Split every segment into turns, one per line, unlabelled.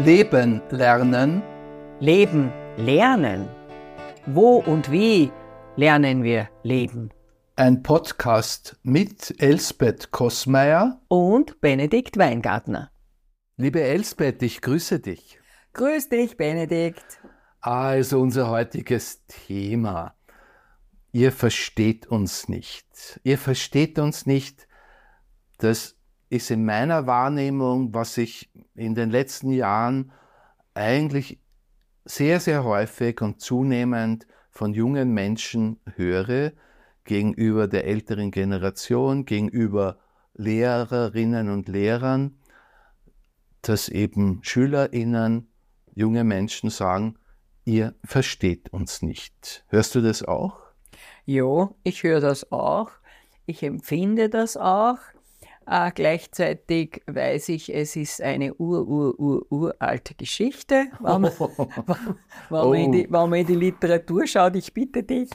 Leben lernen.
Leben lernen. Wo und wie lernen wir leben?
Ein Podcast mit Elsbeth Kossmeier
Und Benedikt Weingartner.
Liebe Elsbeth, ich grüße dich.
Grüß dich, Benedikt.
Also unser heutiges Thema. Ihr versteht uns nicht. Ihr versteht uns nicht. Das ist in meiner Wahrnehmung, was ich in den letzten Jahren eigentlich sehr, sehr häufig und zunehmend von jungen Menschen höre, gegenüber der älteren Generation, gegenüber Lehrerinnen und Lehrern, dass eben SchülerInnen, junge Menschen sagen, ihr versteht uns nicht. Hörst du das auch?
Ja, ich höre das auch. Ich empfinde das auch. Gleichzeitig weiß ich, es ist eine uralte Geschichte. Wenn man in die Literatur schaut, ich bitte dich,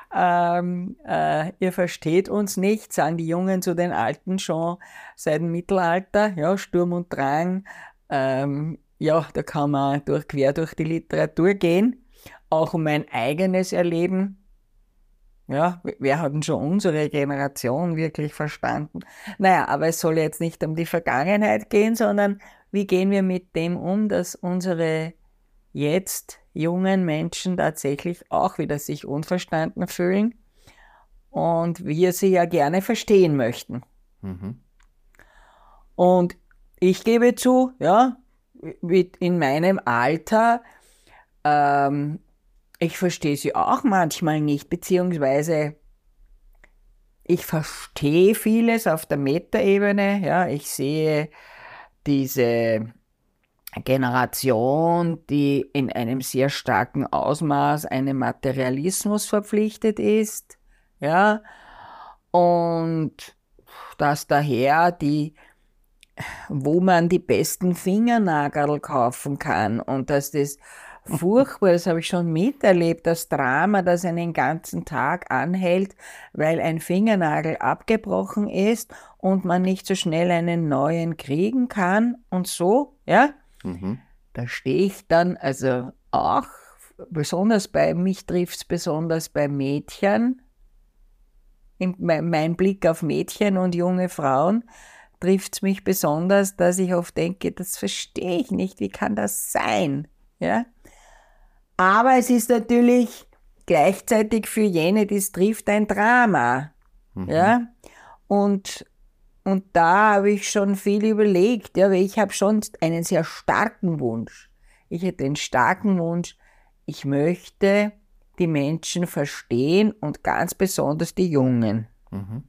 ihr versteht uns nicht, sagen die Jungen zu den Alten schon seit dem Mittelalter, ja, Sturm und Drang, ja, da kann man quer durch die Literatur gehen, auch um mein eigenes Erleben. Ja, wer hat denn schon unsere Generation wirklich verstanden? Naja, aber es soll jetzt nicht um die Vergangenheit gehen, sondern wie gehen wir mit dem um, dass unsere jetzt jungen Menschen tatsächlich auch wieder sich unverstanden fühlen und wir sie ja gerne verstehen möchten.
Mhm.
Und ich gebe zu, ja, in meinem Alter, ich verstehe sie auch manchmal nicht, beziehungsweise ich verstehe vieles auf der Metaebene. Ja, ich sehe diese Generation, die in einem sehr starken Ausmaß einem Materialismus verpflichtet ist. Ja, und dass daher wo man die besten Fingernagel kaufen kann und dass das furchtbar, das habe ich schon miterlebt, das Drama, das einen ganzen Tag anhält, weil ein Fingernagel abgebrochen ist und man nicht so schnell einen neuen kriegen kann und so, ja.
Mhm.
Da stehe ich dann, also auch, mich trifft es besonders bei Mädchen, mein Blick auf Mädchen und junge Frauen trifft es mich besonders, dass ich oft denke, das verstehe ich nicht, wie kann das sein, ja. Aber es ist natürlich gleichzeitig für jene, die es trifft, ein Drama.
Mhm.
Ja? Und da habe ich schon viel überlegt, ja, weil ich habe schon einen sehr starken Wunsch. Ich hätte den starken Wunsch, ich möchte die Menschen verstehen und ganz besonders die Jungen.
Mhm.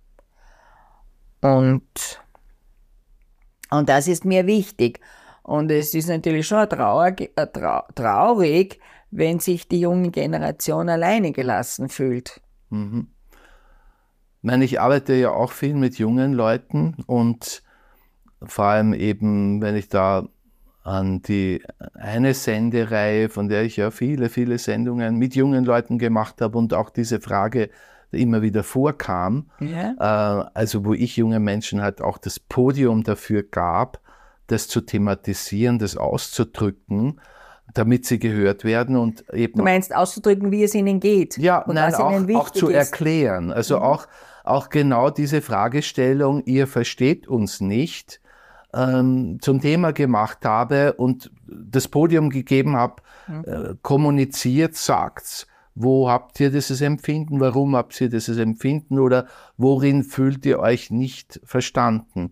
Und das ist mir wichtig. Und es ist natürlich schon traurig, wenn sich die junge Generation alleine gelassen fühlt.
Mhm. Ich meine, ich arbeite ja auch viel mit jungen Leuten und vor allem eben, wenn ich da an die eine Sendereihe, von der ich ja viele, viele Sendungen mit jungen Leuten gemacht habe und auch diese Frage immer wieder vorkam,
Ja.
also wo ich jungen Menschen halt auch das Podium dafür gab, das zu thematisieren, das auszudrücken, damit sie gehört werden und eben...
Du meinst auszudrücken, wie es ihnen geht?
Ja,
und
nein,
was ihnen wichtig
auch zu
ist.
erklären. Also auch genau diese Fragestellung, ihr versteht uns nicht, zum Thema gemacht habe und das Podium gegeben habe, kommuniziert, sagt's. Wo habt ihr dieses Empfinden? Warum habt ihr dieses Empfinden? Oder worin fühlt ihr euch nicht verstanden?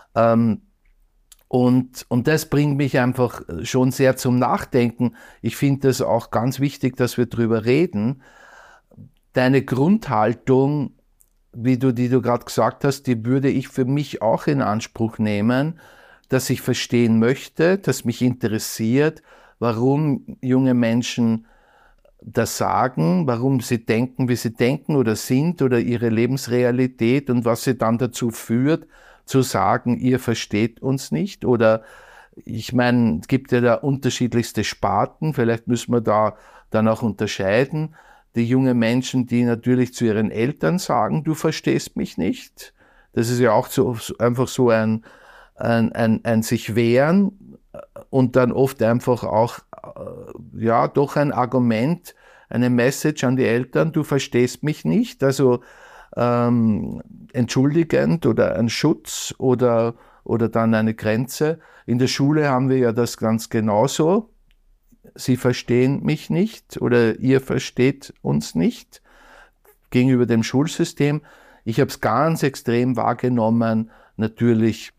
Und das bringt mich einfach schon sehr zum Nachdenken. Ich finde es auch ganz wichtig, dass wir drüber reden. Deine Grundhaltung, die du gerade gesagt hast, die würde ich für mich auch in Anspruch nehmen, dass ich verstehen möchte, dass mich interessiert, warum junge Menschen das sagen, warum sie denken, wie sie denken oder sind oder ihre Lebensrealität und was sie dann dazu führt, zu sagen, ihr versteht uns nicht. Oder ich meine, es gibt ja da unterschiedlichste Sparten, vielleicht müssen wir da dann auch unterscheiden. Die jungen Menschen, die natürlich zu ihren Eltern sagen, du verstehst mich nicht. Das ist ja auch einfach so ein sich wehren und dann oft einfach auch, ja, doch ein Argument, eine Message an die Eltern, du verstehst mich nicht, also entschuldigend oder ein Schutz oder dann eine Grenze. In der Schule haben wir ja das ganz genauso. Sie verstehen mich nicht oder ihr versteht uns nicht gegenüber dem Schulsystem. Ich habe es ganz extrem wahrgenommen, natürlich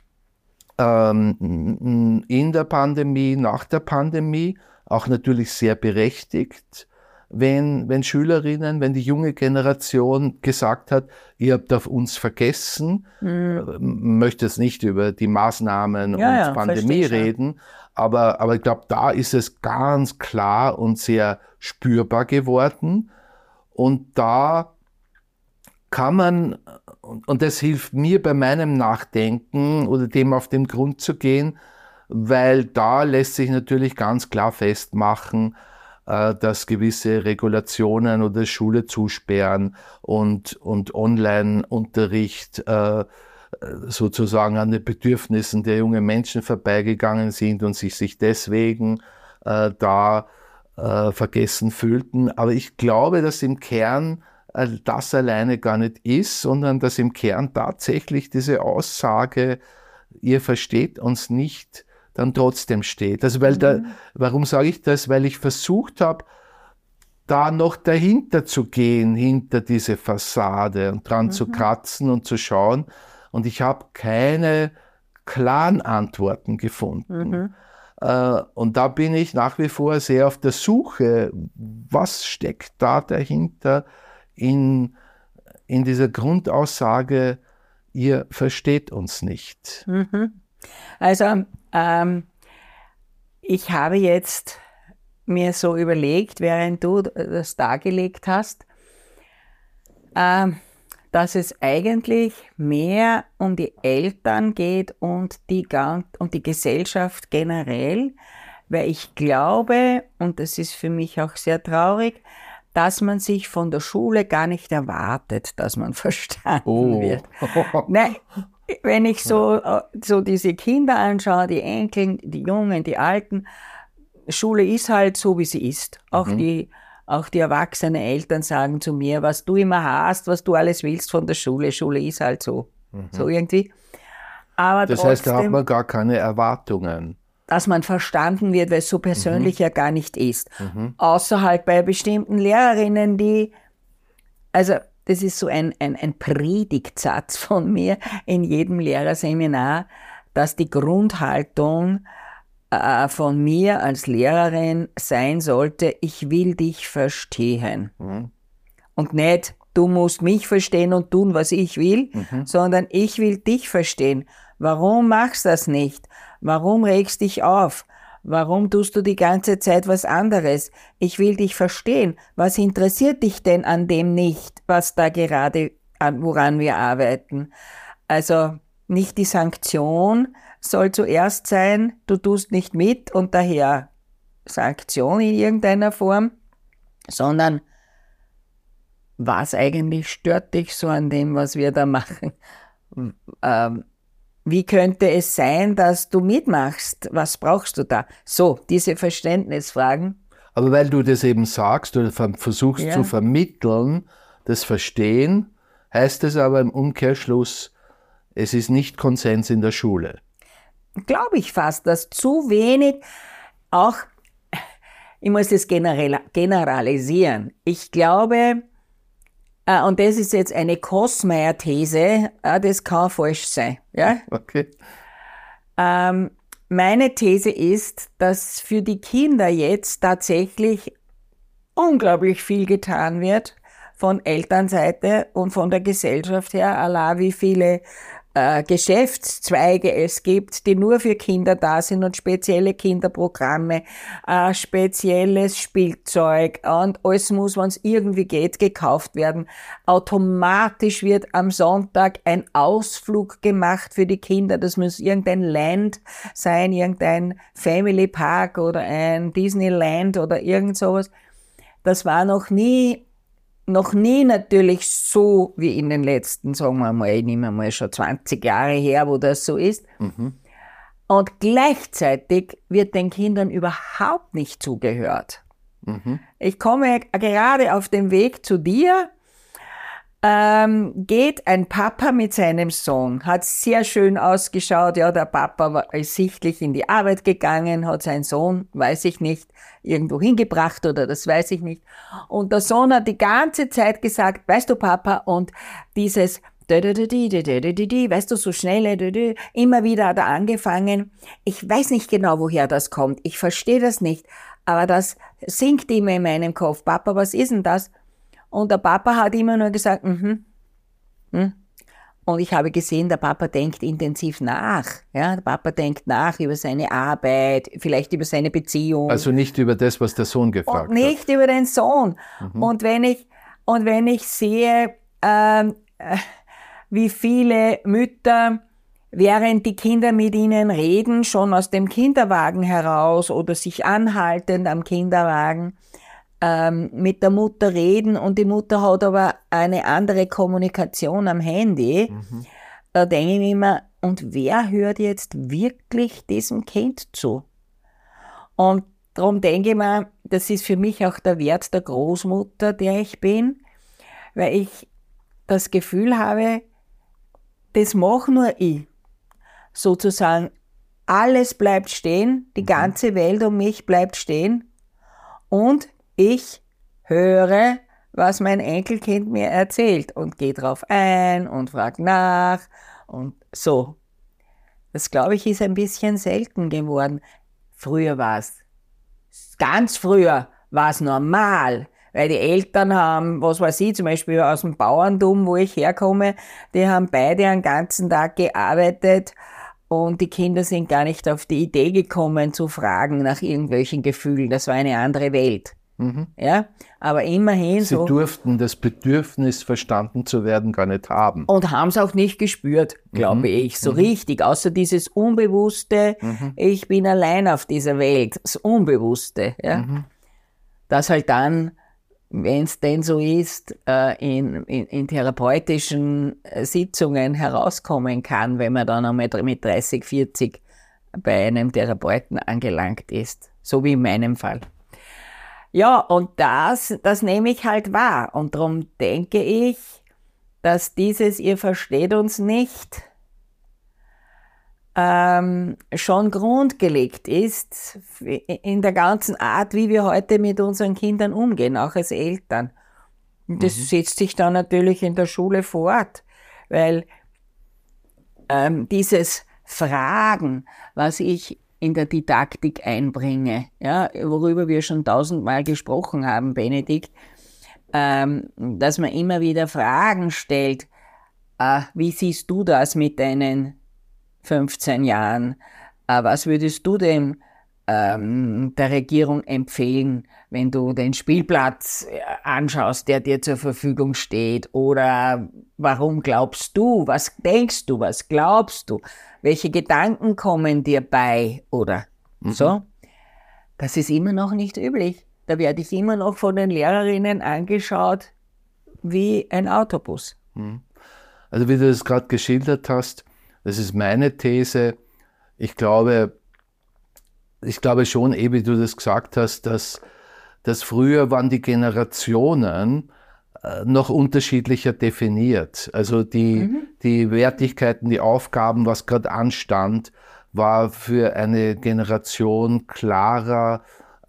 in der Pandemie, nach der Pandemie, auch natürlich sehr berechtigt, wenn Schülerinnen, wenn die junge Generation gesagt hat, ihr habt auf uns vergessen, möchte jetzt nicht über die Maßnahmen und Pandemie reden, aber ich glaube, da ist es ganz klar und sehr spürbar geworden. Und da kann man, und das hilft mir bei meinem Nachdenken oder dem auf den Grund zu gehen, weil da lässt sich natürlich ganz klar festmachen, dass gewisse Regulationen oder Schule zusperren und Online-Unterricht sozusagen an den Bedürfnissen der jungen Menschen vorbeigegangen sind und sich deswegen da vergessen fühlten. Aber ich glaube, dass im Kern das alleine gar nicht ist, sondern dass im Kern tatsächlich diese Aussage, ihr versteht uns nicht, dann trotzdem steht. Also warum sage ich das? Weil ich versucht habe, da noch dahinter zu gehen, hinter diese Fassade und dran zu kratzen und zu schauen. Und ich habe keine klaren Antworten gefunden. Und da bin ich nach wie vor sehr auf der Suche, was steckt da dahinter in dieser Grundaussage, ihr versteht uns nicht.
Also ich habe jetzt mir so überlegt, während du das dargelegt hast, dass es eigentlich mehr um die Eltern geht und die Gesellschaft generell, weil ich glaube, und das ist für mich auch sehr traurig, dass man sich von der Schule gar nicht erwartet, dass man verstanden wird. Nein, wenn ich so diese Kinder anschaue, die Enkel, die Jungen, die Alten, Schule ist halt so, wie sie ist. Auch die erwachsenen Eltern sagen zu mir, was du immer hast, was du alles willst von der Schule. Schule ist halt so. So irgendwie. Aber
das heißt, da hat man gar keine Erwartungen.
Dass man verstanden wird, weil es so persönlich ja gar nicht ist. Außer halt bei bestimmten Lehrerinnen, also das ist so ein Predigtsatz von mir in jedem Lehrerseminar, dass die Grundhaltung von mir als Lehrerin sein sollte, ich will dich verstehen. Und nicht, du musst mich verstehen und tun, was ich will, sondern ich will dich verstehen. Warum machst du das nicht? Warum regst dich auf? Warum tust du die ganze Zeit was anderes? Ich will dich verstehen. Was interessiert dich denn an dem nicht, was da gerade, woran wir arbeiten? Also nicht die Sanktion soll zuerst sein, du tust nicht mit und daher Sanktion in irgendeiner Form, sondern was eigentlich stört dich so an dem, was wir da machen? Wie könnte es sein, dass du mitmachst? Was brauchst du da? So, diese Verständnisfragen.
Aber weil du das eben sagst oder versuchst zu vermitteln, das Verstehen, heißt es aber im Umkehrschluss, es ist nicht Konsens in der Schule.
Glaube ich fast, dass zu wenig auch, ich muss das generalisieren. Ich glaube, und das ist jetzt eine Kossmeier-These, das kann falsch sein. Ja?
Okay.
Meine These ist, dass für die Kinder jetzt tatsächlich unglaublich viel getan wird von Elternseite und von der Gesellschaft her, Allah, wie viele Geschäftszweige es gibt, die nur für Kinder da sind und spezielle Kinderprogramme, spezielles Spielzeug und alles muss, wenn es irgendwie geht, gekauft werden. Automatisch wird am Sonntag ein Ausflug gemacht für die Kinder. Das muss irgendein Land sein, irgendein Family Park oder ein Disneyland oder irgend sowas. Das war noch nie natürlich so wie in den letzten, sagen wir mal, ich nehme mal schon 20 Jahre her, wo das so ist. Und gleichzeitig wird den Kindern überhaupt nicht zugehört. Ich komme gerade auf dem Weg zu dir, geht ein Papa mit seinem Sohn, hat sehr schön ausgeschaut, ja, der Papa ist sichtlich in die Arbeit gegangen, hat seinen Sohn, weiß ich nicht, irgendwo hingebracht oder das weiß ich nicht. Und der Sohn hat die ganze Zeit gesagt, weißt du Papa, und dieses weißt du, so schnell, immer wieder hat er angefangen. Ich weiß nicht genau, woher das kommt. Ich verstehe das nicht. Aber das singt immer in meinem Kopf. Papa, was ist denn das? Und der Papa hat immer nur gesagt, Und ich habe gesehen, der Papa denkt intensiv nach. Ja, der Papa denkt nach über seine Arbeit, vielleicht über seine Beziehung.
Also nicht über das, was der Sohn gefragt hat.
Und nicht über den Sohn. Und wenn ich sehe, wie viele Mütter, während die Kinder mit ihnen reden, schon aus dem Kinderwagen heraus oder sich anhaltend am Kinderwagen mit der Mutter reden und die Mutter hat aber eine andere Kommunikation am Handy, da denke ich mir immer, und wer hört jetzt wirklich diesem Kind zu? Und darum denke ich mir, das ist für mich auch der Wert der Großmutter, der ich bin, weil ich das Gefühl habe, das mache nur ich. Sozusagen, alles bleibt stehen, die ganze Welt um mich bleibt stehen und ich höre, was mein Enkelkind mir erzählt und gehe drauf ein und frage nach und so. Das, glaube ich, ist ein bisschen selten geworden. Früher war es, ganz früher war es normal. Weil die Eltern haben, was weiß ich, zum Beispiel aus dem Bauerntum, wo ich herkomme, die haben beide einen ganzen Tag gearbeitet und die Kinder sind gar nicht auf die Idee gekommen zu fragen nach irgendwelchen Gefühlen. Das war eine andere Welt. Ja, aber immerhin
Sie durften das Bedürfnis, verstanden zu werden, gar nicht haben.
Und haben es auch nicht gespürt, glaube ich, so richtig. Außer dieses Unbewusste, ich bin allein auf dieser Welt, das Unbewusste. Ja. Das halt dann, wenn es denn so ist, in therapeutischen Sitzungen herauskommen kann, wenn man dann einmal mit 30, 40 bei einem Therapeuten angelangt ist. So wie in meinem Fall. Ja, und das nehme ich halt wahr. Und darum denke ich, dass dieses "Ihr versteht uns nicht" schon grundgelegt ist in der ganzen Art, wie wir heute mit unseren Kindern umgehen, auch als Eltern. Und das setzt sich dann natürlich in der Schule fort, weil dieses Fragen, was ich in der Didaktik einbringe, ja, worüber wir schon 1000-mal gesprochen haben, Benedikt, dass man immer wieder Fragen stellt, wie siehst du das mit deinen 15 Jahren? Was würdest du dem der Regierung empfehlen, wenn du den Spielplatz anschaust, der dir zur Verfügung steht? Oder warum glaubst du? Was denkst du? Was glaubst du? Welche Gedanken kommen dir bei? Oder so? Das ist immer noch nicht üblich. Da werde ich immer noch von den Lehrerinnen angeschaut wie ein Autobus.
Also wie du das gerade geschildert hast, das ist meine These. Ich glaube schon, wie du das gesagt hast, dass früher waren die Generationen noch unterschiedlicher definiert. Also die Wertigkeiten, die Aufgaben, was gerade anstand, war für eine Generation klarer,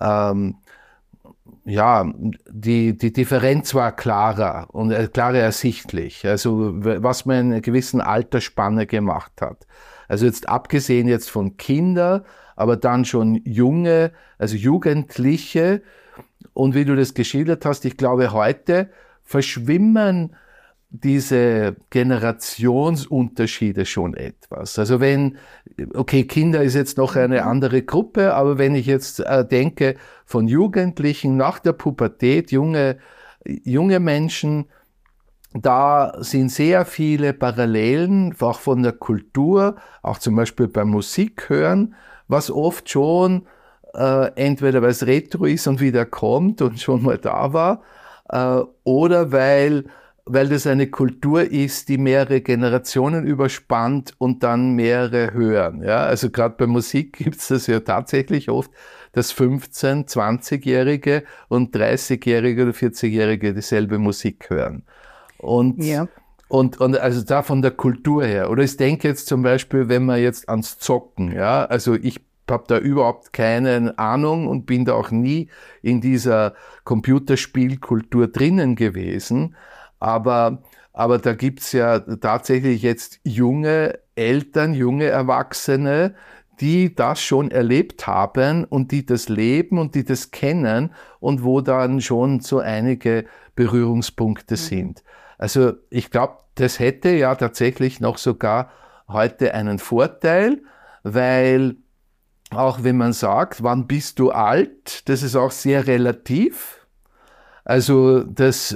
die Differenz war klarer und klarer ersichtlich. Also was man in einer gewissen Altersspanne gemacht hat. Also jetzt abgesehen jetzt von Kindern, aber dann schon junge, also Jugendliche. Und wie du das geschildert hast, ich glaube, heute verschwimmen diese Generationsunterschiede schon etwas. Also Kinder ist jetzt noch eine andere Gruppe, aber wenn ich jetzt denke, von Jugendlichen nach der Pubertät, junge Menschen, da sind sehr viele Parallelen, auch von der Kultur, auch zum Beispiel beim Musik hören, was oft schon entweder weil es Retro ist und wieder kommt und schon mal da war, oder weil weil das eine Kultur ist, die mehrere Generationen überspannt und dann mehrere hören. Ja? Also gerade bei Musik gibt es das ja tatsächlich oft, dass 15-, 20-Jährige und 30-Jährige oder 40-Jährige dieselbe Musik hören.
Ja.
Und also da von der Kultur her. Oder ich denke jetzt zum Beispiel, wenn man jetzt ans Zocken, ja, also ich habe da überhaupt keine Ahnung und bin da auch nie in dieser Computerspielkultur drinnen gewesen. Aber da gibt's ja tatsächlich jetzt junge Eltern, junge Erwachsene, die das schon erlebt haben und die das leben und die das kennen und wo dann schon so einige Berührungspunkte sind. Also ich glaube, das hätte ja tatsächlich noch sogar heute einen Vorteil, weil auch wenn man sagt, wann bist du alt, das ist auch sehr relativ. Also das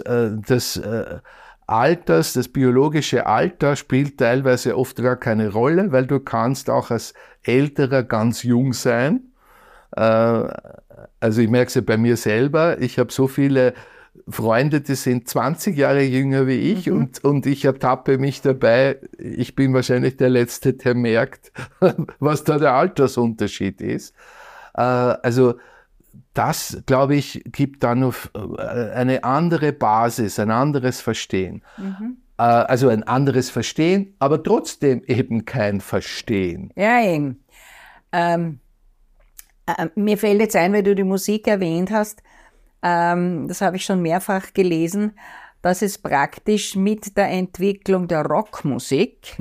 das biologische Alter spielt teilweise oft gar keine Rolle, weil du kannst auch als Älterer ganz jung sein. Also ich merke es ja bei mir selber, ich habe so viele Freunde, die sind 20 Jahre jünger wie ich und ich ertappe mich dabei, ich bin wahrscheinlich der Letzte, der merkt, was da der Altersunterschied ist. Also das, glaube ich, gibt dann noch eine andere Basis, ein anderes Verstehen. Also ein anderes Verstehen, aber trotzdem eben kein Verstehen.
Ja, eben. Mir fällt jetzt ein, weil du die Musik erwähnt hast, das habe ich schon mehrfach gelesen, dass es praktisch mit der Entwicklung der Rockmusik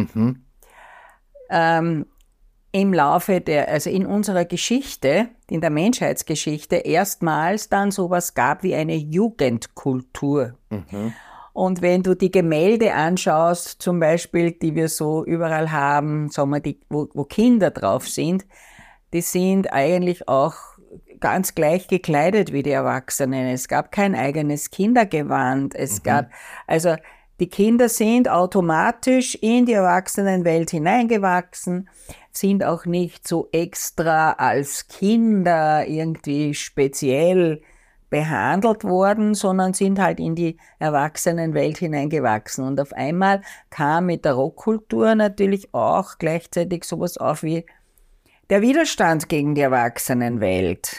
im Laufe also in unserer Geschichte, in der Menschheitsgeschichte, erstmals dann sowas gab wie eine Jugendkultur. Und wenn du die Gemälde anschaust, zum Beispiel, die wir so überall haben, sagen wir, wo Kinder drauf sind, die sind eigentlich auch ganz gleich gekleidet wie die Erwachsenen. Es gab kein eigenes Kindergewand. Es gab, also die Kinder sind automatisch in die Erwachsenenwelt hineingewachsen, sind auch nicht so extra als Kinder irgendwie speziell behandelt worden, sondern sind halt in die Erwachsenenwelt hineingewachsen. Und auf einmal kam mit der Rockkultur natürlich auch gleichzeitig sowas auf wie der Widerstand gegen die Erwachsenenwelt.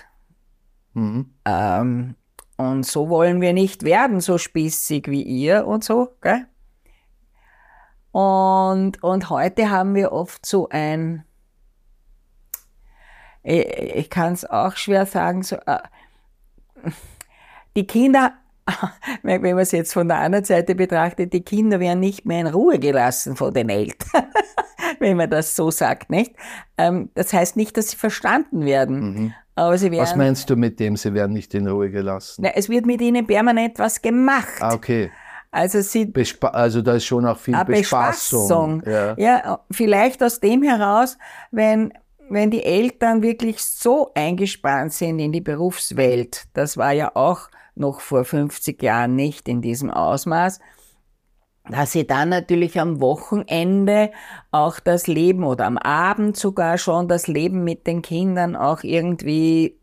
Und so wollen wir nicht werden, so spießig wie ihr und so, gell? Und heute haben wir oft so ich kann es auch schwer sagen, so, die Kinder, wenn man es jetzt von der anderen Seite betrachtet, die Kinder werden nicht mehr in Ruhe gelassen von den Eltern, wenn man das so sagt, nicht? Das heißt nicht, dass sie verstanden werden. Aber sie werden,
was meinst du mit dem, sie werden nicht in Ruhe gelassen?
Na, es wird mit ihnen permanent was gemacht.
Ah, okay.
Also
also da ist schon auch viel Bespaßung.
Ja, vielleicht aus dem heraus, wenn die Eltern wirklich so eingespannt sind in die Berufswelt, das war ja auch noch vor 50 Jahren nicht in diesem Ausmaß, dass sie dann natürlich am Wochenende auch das Leben oder am Abend sogar schon das Leben mit den Kindern auch irgendwie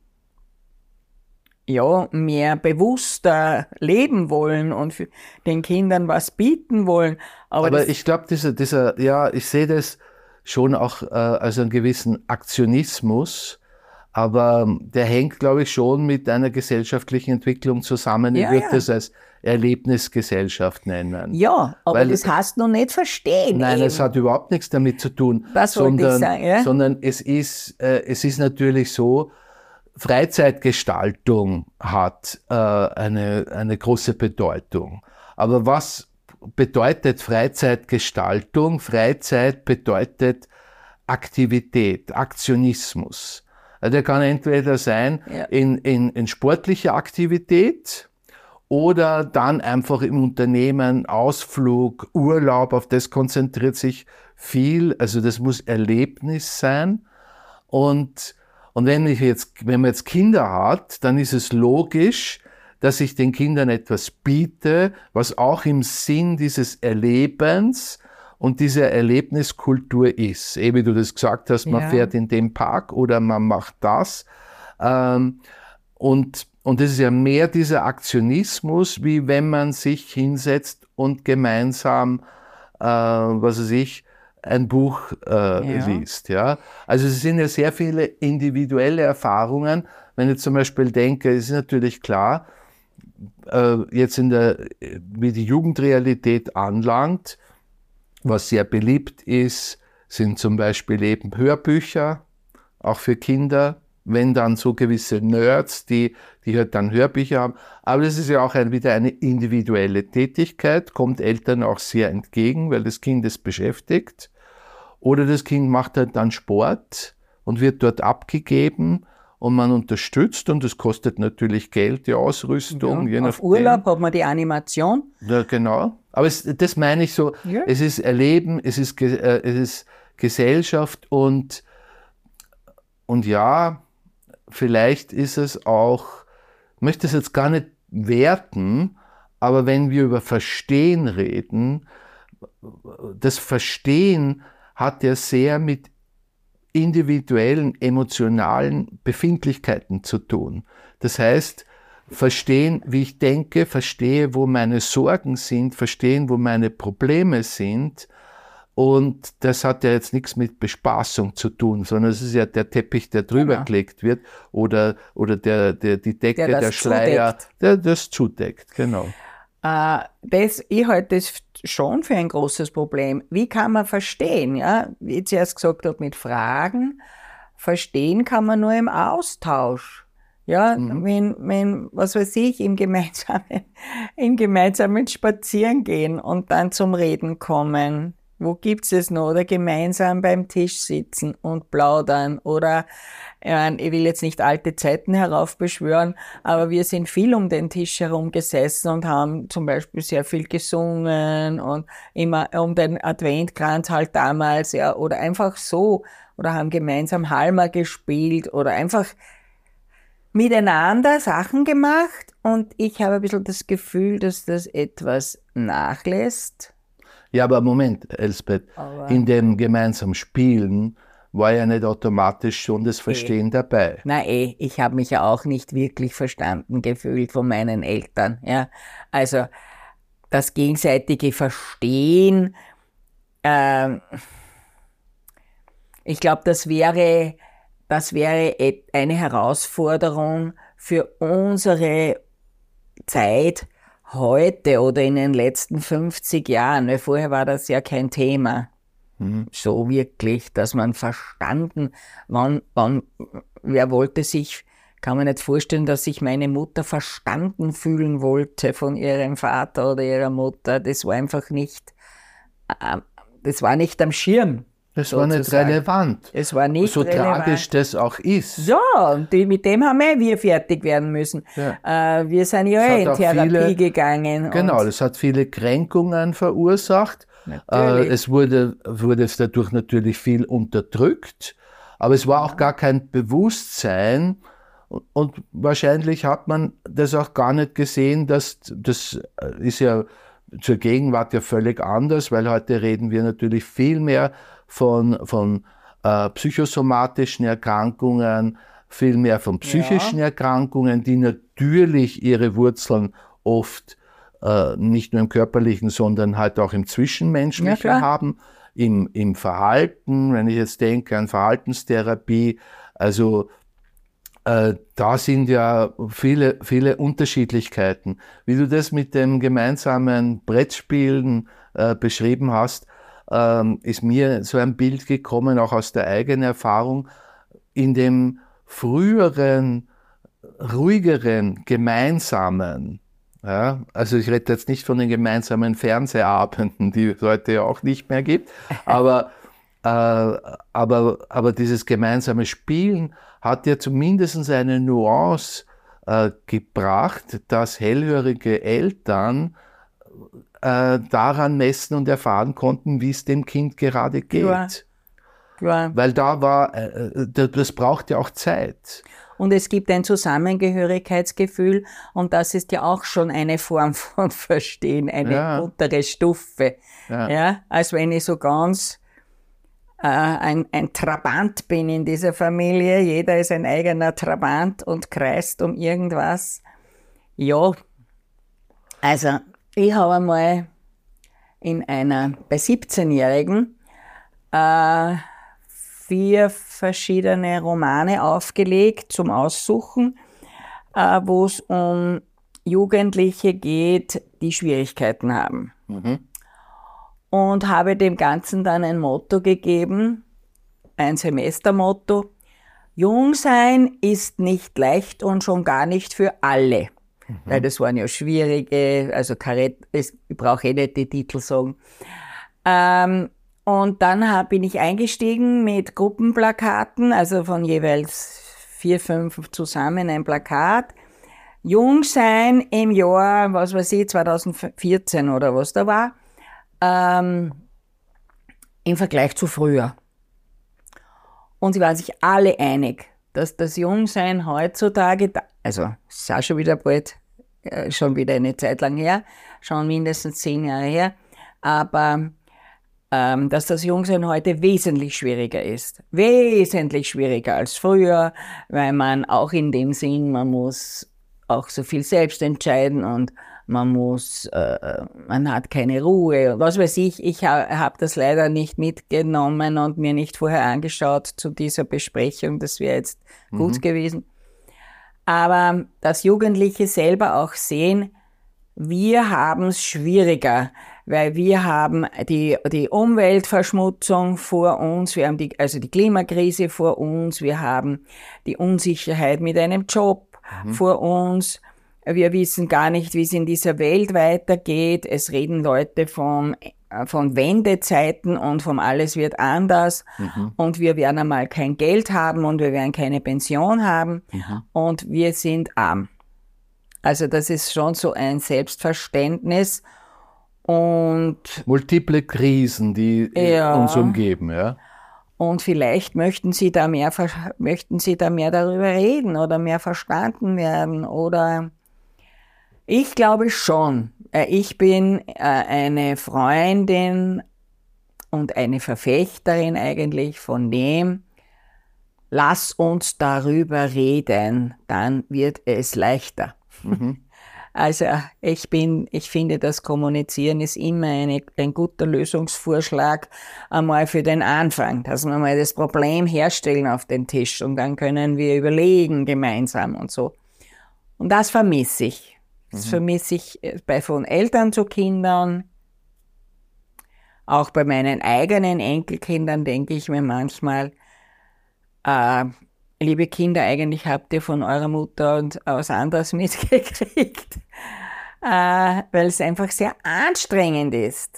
mehr bewusster leben wollen und für den Kindern was bieten wollen.
Aber ich glaube, ich sehe das schon auch als einen gewissen Aktionismus, aber der hängt, glaube ich, schon mit einer gesellschaftlichen Entwicklung zusammen. Ich würde das als Erlebnisgesellschaft nennen.
Ja, aber das heißt noch nicht verstehen.
Nein, es hat überhaupt nichts damit zu tun.
Das wollte ich sagen, ja?
Sondern es ist natürlich so, Freizeitgestaltung hat eine große Bedeutung. Aber was bedeutet Freizeitgestaltung? Freizeit bedeutet Aktivität, Aktionismus. Der kann entweder sein in sportlicher Aktivität oder dann einfach im Unternehmen Ausflug, Urlaub, auf das konzentriert sich viel. Also das muss Erlebnis sein. Und wenn man jetzt Kinder hat, dann ist es logisch, dass ich den Kindern etwas biete, was auch im Sinn dieses Erlebens und diese Erlebniskultur ist. Wie du das gesagt hast, man fährt in den Park oder man macht das. Und Und das ist ja mehr dieser Aktionismus, wie wenn man sich hinsetzt und gemeinsam, was weiß ich, ein Buch liest. Ja? Also es sind ja sehr viele individuelle Erfahrungen. Wenn ich zum Beispiel denke, es ist natürlich klar, jetzt wie die Jugendrealität anlangt, was sehr beliebt ist, sind zum Beispiel eben Hörbücher, auch für Kinder, wenn dann so gewisse Nerds, die halt dann Hörbücher haben. Aber das ist ja auch wieder eine individuelle Tätigkeit, kommt Eltern auch sehr entgegen, weil das Kind es beschäftigt. Oder das Kind macht halt dann Sport und wird dort abgegeben und man unterstützt und das kostet natürlich Geld, die Ausrüstung.
Ja, auf Urlaub hat man die Animation.
Ja, genau. Aber das meine ich so, es ist Erleben, es ist Gesellschaft und ja, vielleicht ist es auch, ich möchte es jetzt gar nicht werten, aber wenn wir über Verstehen reden, das Verstehen hat ja sehr mit individuellen, emotionalen Befindlichkeiten zu tun. Das heißt, verstehen, wie ich denke, verstehe, wo meine Sorgen sind, verstehen, wo meine Probleme sind. Und das hat ja jetzt nichts mit Bespaßung zu tun, sondern es ist ja der Teppich, der drüber gelegt wird oder die Decke, der Schleier, der das zudeckt, genau.
Ich halte das schon für ein großes Problem. Wie kann man verstehen? Ja? Wie ich zuerst gesagt habe, mit Fragen. Verstehen kann man nur im Austausch. Ja, wenn, was weiß ich, im gemeinsamen Spazierengehen und dann zum Reden kommen. Wo gibt's es noch? Oder gemeinsam beim Tisch sitzen und plaudern. Oder, ich will jetzt nicht alte Zeiten heraufbeschwören, aber wir sind viel um den Tisch herum gesessen und haben zum Beispiel sehr viel gesungen und immer um den Adventkranz halt damals, ja, oder einfach so. Oder haben gemeinsam Halma gespielt oder einfach miteinander Sachen gemacht. Und ich habe ein bisschen das Gefühl, dass das etwas nachlässt.
Ja, aber Moment, Elsbeth, in dem gemeinsamen Spielen war ja nicht automatisch schon das Verstehen dabei.
Nein, ich habe mich ja auch nicht wirklich verstanden gefühlt von meinen Eltern. Ja, also das gegenseitige Verstehen, ich glaube, das wäre eine Herausforderung für unsere Zeit heute oder in den letzten 50 Jahren, weil vorher war das ja kein Thema. So wirklich, dass man verstanden, wer wollte sich, kann man nicht vorstellen, dass sich meine Mutter verstanden fühlen wollte von ihrem Vater oder ihrer Mutter. Das war einfach nicht, das war nicht am Schirm.
Das war nicht relevant.
Es war nicht
relevant. So tragisch das auch ist.
Ja, und mit dem haben wir fertig werden müssen. Ja. Wir sind ja in Therapie gegangen.
Genau, das hat viele Kränkungen verursacht. Es wurde dadurch natürlich viel unterdrückt, aber es war auch gar kein Bewusstsein und wahrscheinlich hat man das auch gar nicht gesehen, dass das ist ja zur Gegenwart ja völlig anders, weil heute reden wir natürlich viel mehr von psychosomatischen Erkrankungen, viel mehr von psychischen Erkrankungen, die natürlich ihre Wurzeln oft nicht nur im Körperlichen, sondern halt auch im Zwischenmenschlichen haben, im Verhalten, wenn ich jetzt denke an Verhaltenstherapie, also da sind ja viele, viele Unterschiedlichkeiten. Wie du das mit dem gemeinsamen Brettspielen beschrieben hast, ist mir so ein Bild gekommen, auch aus der eigenen Erfahrung, in dem früheren, ruhigeren, gemeinsamen, ja, also ich rede jetzt nicht von den gemeinsamen Fernsehabenden, die es heute ja auch nicht mehr gibt, aber dieses gemeinsame Spielen hat ja zumindest eine Nuance gebracht, dass hellhörige Eltern daran messen und erfahren konnten, wie es dem Kind gerade geht. Klar. Weil da war, das braucht ja auch Zeit.
Und es gibt ein Zusammengehörigkeitsgefühl und das ist ja auch schon eine Form von Verstehen, eine untere Stufe. Ja, als wenn ich so ganz ein Trabant bin in dieser Familie. Jeder ist ein eigener Trabant und kreist um irgendwas. Ja, also ich habe einmal bei 17-Jährigen 4 verschiedene Romane aufgelegt zum Aussuchen, wo es um Jugendliche geht, die Schwierigkeiten haben. Und habe dem Ganzen dann ein Motto gegeben, ein Semestermotto: Jung sein ist nicht leicht und schon gar nicht für alle. Weil das waren ja schwierige, also ich brauche nicht die Titel sagen. Und dann bin ich eingestiegen mit Gruppenplakaten, also von jeweils 4, 5 zusammen ein Plakat. Jung sein im Jahr, was weiß ich, 2014 oder was da war, im Vergleich zu früher. Und sie waren sich alle einig, dass das Jungsein heutzutage, also es ist auch schon wieder bald, schon wieder eine Zeit lang her, schon mindestens 10 Jahre her, aber dass das Jungsein heute wesentlich schwieriger ist. Wesentlich schwieriger als früher, weil man auch in dem Sinn, man muss auch so viel selbst entscheiden und man hat keine Ruhe und was weiß ich. Ich habe das leider nicht mitgenommen und mir nicht vorher angeschaut zu dieser Besprechung. Das wäre jetzt gut gewesen. Aber dass Jugendliche selber auch sehen, wir haben es schwieriger, weil wir haben die Umweltverschmutzung vor uns, wir haben die Klimakrise vor uns, wir haben die Unsicherheit mit einem Job vor uns. Wir wissen gar nicht, wie es in dieser Welt weitergeht. Es reden Leute von Wendezeiten und vom alles wird anders und wir werden einmal kein Geld haben und wir werden keine Pension haben und wir sind arm. Also das ist schon so ein Selbstverständnis und
multiple Krisen, die uns umgeben, ja.
Und vielleicht möchten Sie da mehr darüber reden oder mehr verstanden werden oder ich glaube schon. Ich bin eine Freundin und eine Verfechterin eigentlich von dem, lass uns darüber reden, dann wird es leichter. Also ich finde, das Kommunizieren ist immer ein guter Lösungsvorschlag einmal für den Anfang, dass wir mal das Problem herstellen auf den Tisch und dann können wir überlegen gemeinsam und so. Und das vermisse ich. Das vermisse ich von Eltern zu Kindern. Auch bei meinen eigenen Enkelkindern denke ich mir manchmal, liebe Kinder, eigentlich habt ihr von eurer Mutter und was anderes mitgekriegt, weil es einfach sehr anstrengend ist.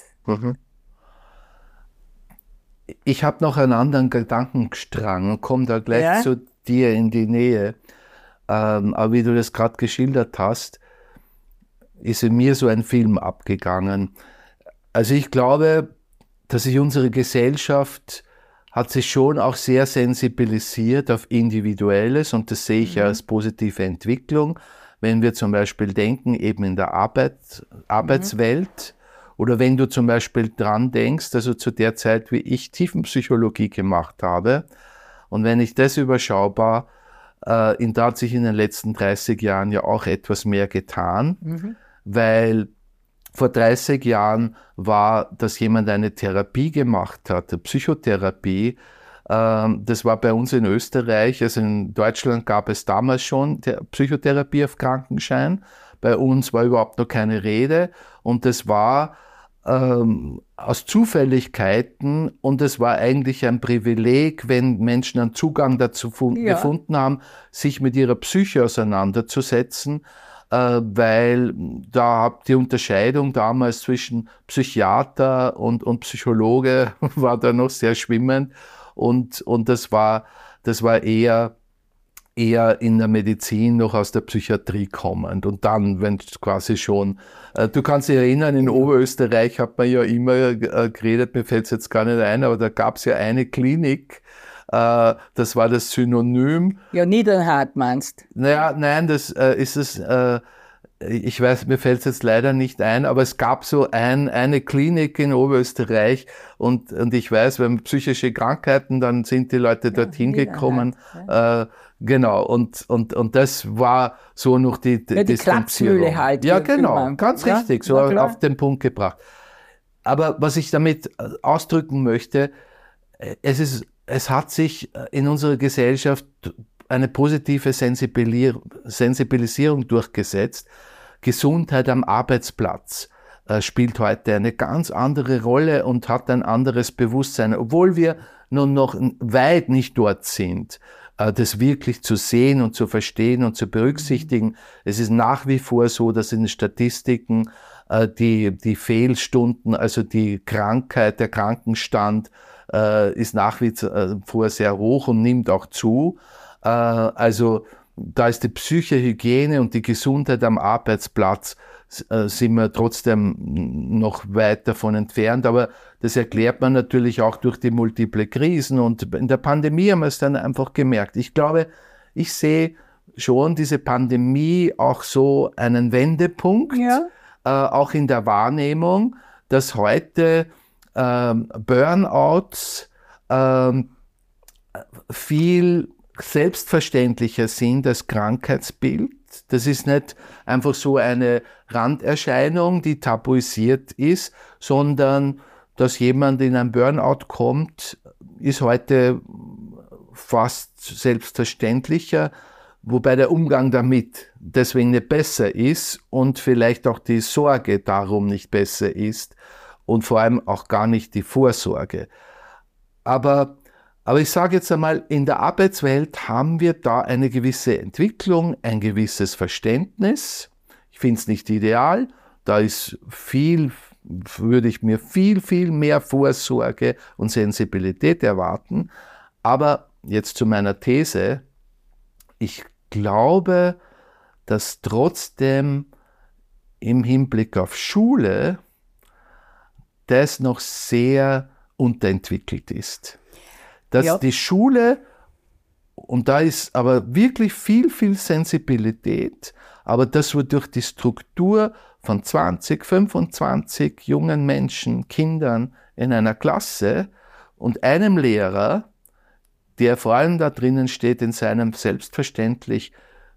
Ich habe noch einen anderen Gedankenstrang und komme da gleich zu dir in die Nähe. Aber wie du das gerade geschildert hast, ist in mir so ein Film abgegangen. Also ich glaube, dass sich unsere Gesellschaft hat sich schon auch sehr sensibilisiert auf Individuelles und das sehe ich ja als positive Entwicklung, wenn wir zum Beispiel denken, eben in der Arbeitswelt oder wenn du zum Beispiel dran denkst, also zu der Zeit, wie ich Tiefenpsychologie gemacht habe und wenn ich das überschaubar, da hat sich in den letzten 30 Jahren ja auch etwas mehr getan, weil vor 30 Jahren war, dass jemand eine Therapie gemacht hat, eine Psychotherapie. Das war bei uns in Österreich, also in Deutschland gab es damals schon Psychotherapie auf Krankenschein. Bei uns war überhaupt noch keine Rede und das war aus Zufälligkeiten und es war eigentlich ein Privileg, wenn Menschen einen Zugang dazu gefunden haben, sich mit ihrer Psyche auseinanderzusetzen, weil da die Unterscheidung damals zwischen Psychiater und Psychologe war da noch sehr schwimmend und das war eher in der Medizin noch aus der Psychiatrie kommend und dann, wenn quasi schon, du kannst dich erinnern, in Oberösterreich hat man ja immer geredet, mir fällt es jetzt gar nicht ein, aber da gab es ja eine Klinik, das war das Synonym.
Ja, Niederrad meinst.
Naja, nein, das ist es, ich weiß, mir fällt es jetzt leider nicht ein, aber es gab so eine Klinik in Oberösterreich und ich weiß, wenn psychische Krankheiten, dann sind die Leute dorthin gekommen. Genau, und das war so noch die
Klapsmühle halt.
Ja, genau, ganz richtig, so auf den Punkt gebracht. Aber was ich damit ausdrücken möchte, es hat sich in unserer Gesellschaft eine positive Sensibilisierung durchgesetzt. Gesundheit am Arbeitsplatz spielt heute eine ganz andere Rolle und hat ein anderes Bewusstsein, obwohl wir nun noch weit nicht dort sind, das wirklich zu sehen und zu verstehen und zu berücksichtigen. Es ist nach wie vor so, dass in den Statistiken die Fehlstunden, also die Krankheit, der Krankenstand ist nach wie vor sehr hoch und nimmt auch zu. Also da ist die Psychohygiene und die Gesundheit am Arbeitsplatz, sind wir trotzdem noch weit davon entfernt. Aber das erklärt man natürlich auch durch die multiple Krisen. Und in der Pandemie haben wir es dann einfach gemerkt. Ich glaube, ich sehe schon diese Pandemie auch so einen Wendepunkt, auch in der Wahrnehmung, dass heute Burnouts viel selbstverständlicher sind als Krankheitsbild. Das ist nicht einfach so eine Randerscheinung, die tabuisiert ist, sondern dass jemand in ein Burnout kommt, ist heute fast selbstverständlicher, wobei der Umgang damit deswegen nicht besser ist und vielleicht auch die Sorge darum nicht besser ist und vor allem auch gar nicht die Vorsorge. Aber ich sage jetzt einmal, in der Arbeitswelt haben wir da eine gewisse Entwicklung, ein gewisses Verständnis. Ich finde es nicht ideal. Da ist würde ich mir viel, viel mehr Vorsorge und Sensibilität erwarten. Aber jetzt zu meiner These. Ich glaube, dass trotzdem im Hinblick auf Schule das noch sehr unterentwickelt ist. Dass die Schule, und da ist aber wirklich viel, viel Sensibilität, aber das wird durch die Struktur von 20, 25 jungen Menschen, Kindern in einer Klasse und einem Lehrer, der vor allem da drinnen steht, in seinem Selbstverständnis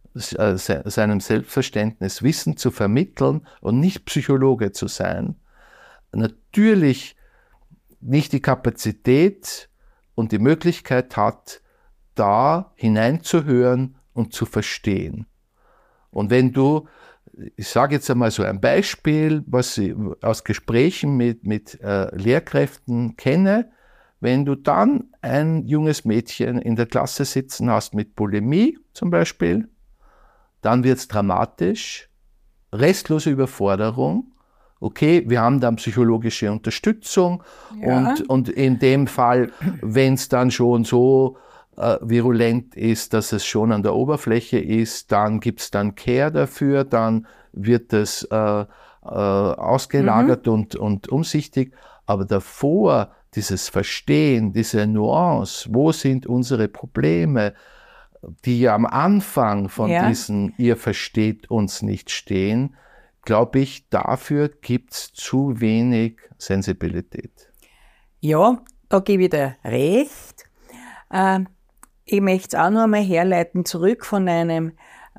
Wissen zu vermitteln und nicht Psychologe zu sein, natürlich nicht die Kapazität und die Möglichkeit hat, da hineinzuhören und zu verstehen. Und wenn du, ich sage jetzt einmal so ein Beispiel, was ich aus Gesprächen mit Lehrkräften kenne, wenn du dann ein junges Mädchen in der Klasse sitzen hast mit Bulimie zum Beispiel, dann wird es dramatisch, restlose Überforderung. Okay, wir haben dann psychologische Unterstützung und in dem Fall, wenn es dann schon so virulent ist, dass es schon an der Oberfläche ist, dann gibt es dann Care dafür, dann wird es ausgelagert und umsichtig. Aber davor dieses Verstehen, diese Nuance, wo sind unsere Probleme, die ja am Anfang von diesen "Ihr versteht uns nicht" stehen, glaube ich, dafür gibt es zu wenig Sensibilität.
Ja, da gebe ich dir recht. Ich möchte es auch noch einmal herleiten, zurück von einem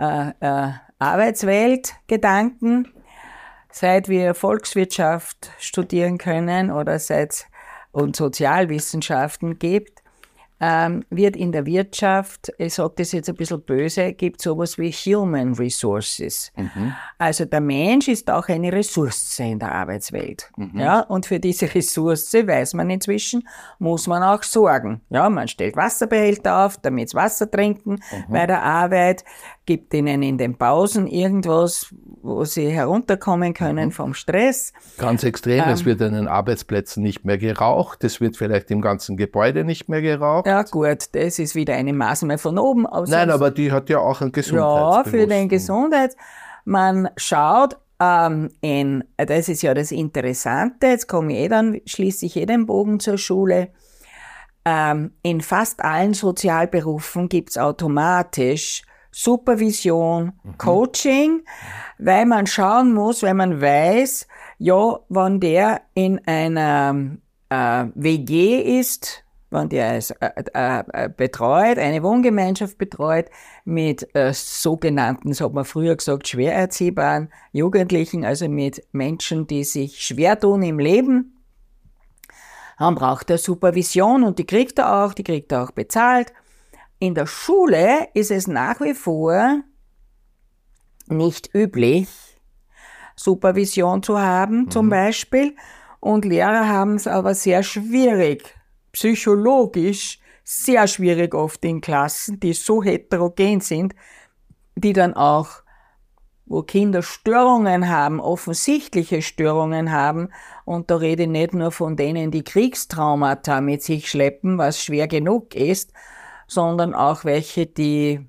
Arbeitsweltgedanken. Seit wir Volkswirtschaft studieren können oder seit es und Sozialwissenschaften gibt, wird in der Wirtschaft, ich sage das jetzt ein bisschen böse, gibt sowas wie Human Resources. Also der Mensch ist auch eine Ressource in der Arbeitswelt. Ja, und für diese Ressource, weiß man inzwischen, muss man auch sorgen. Ja, man stellt Wasserbehälter auf, damit sie Wasser trinken bei der Arbeit, gibt ihnen in den Pausen irgendwas, wo sie herunterkommen können vom Stress.
Ganz extrem, es wird an den Arbeitsplätzen nicht mehr geraucht, es wird vielleicht im ganzen Gebäude nicht mehr geraucht.
Ja gut, das ist wieder eine Maßnahme von oben.
Nein, aber die hat ja auch einen Gesundheitsbewussten.
Ja, für den Gesundheits. Man schaut, das ist ja das Interessante, jetzt komme ich dann, schließe ich den Bogen zur Schule. In fast allen Sozialberufen gibt es automatisch Supervision, Coaching, weil man schauen muss, weil man weiß, ja, wenn der in einer WG ist, wenn der es betreut, eine Wohngemeinschaft betreut, mit sogenannten, so hat man früher gesagt, schwer erziehbaren Jugendlichen, also mit Menschen, die sich schwer tun im Leben, dann braucht er Supervision und die kriegt er auch bezahlt. In der Schule ist es nach wie vor nicht üblich, Supervision zu haben, zum Beispiel. Und Lehrer haben es aber sehr schwierig, psychologisch sehr schwierig oft in Klassen, die so heterogen sind, die dann auch, wo Kinder Störungen haben, offensichtliche Störungen haben, und da rede ich nicht nur von denen, die Kriegstraumata mit sich schleppen, was schwer genug ist, sondern auch welche, die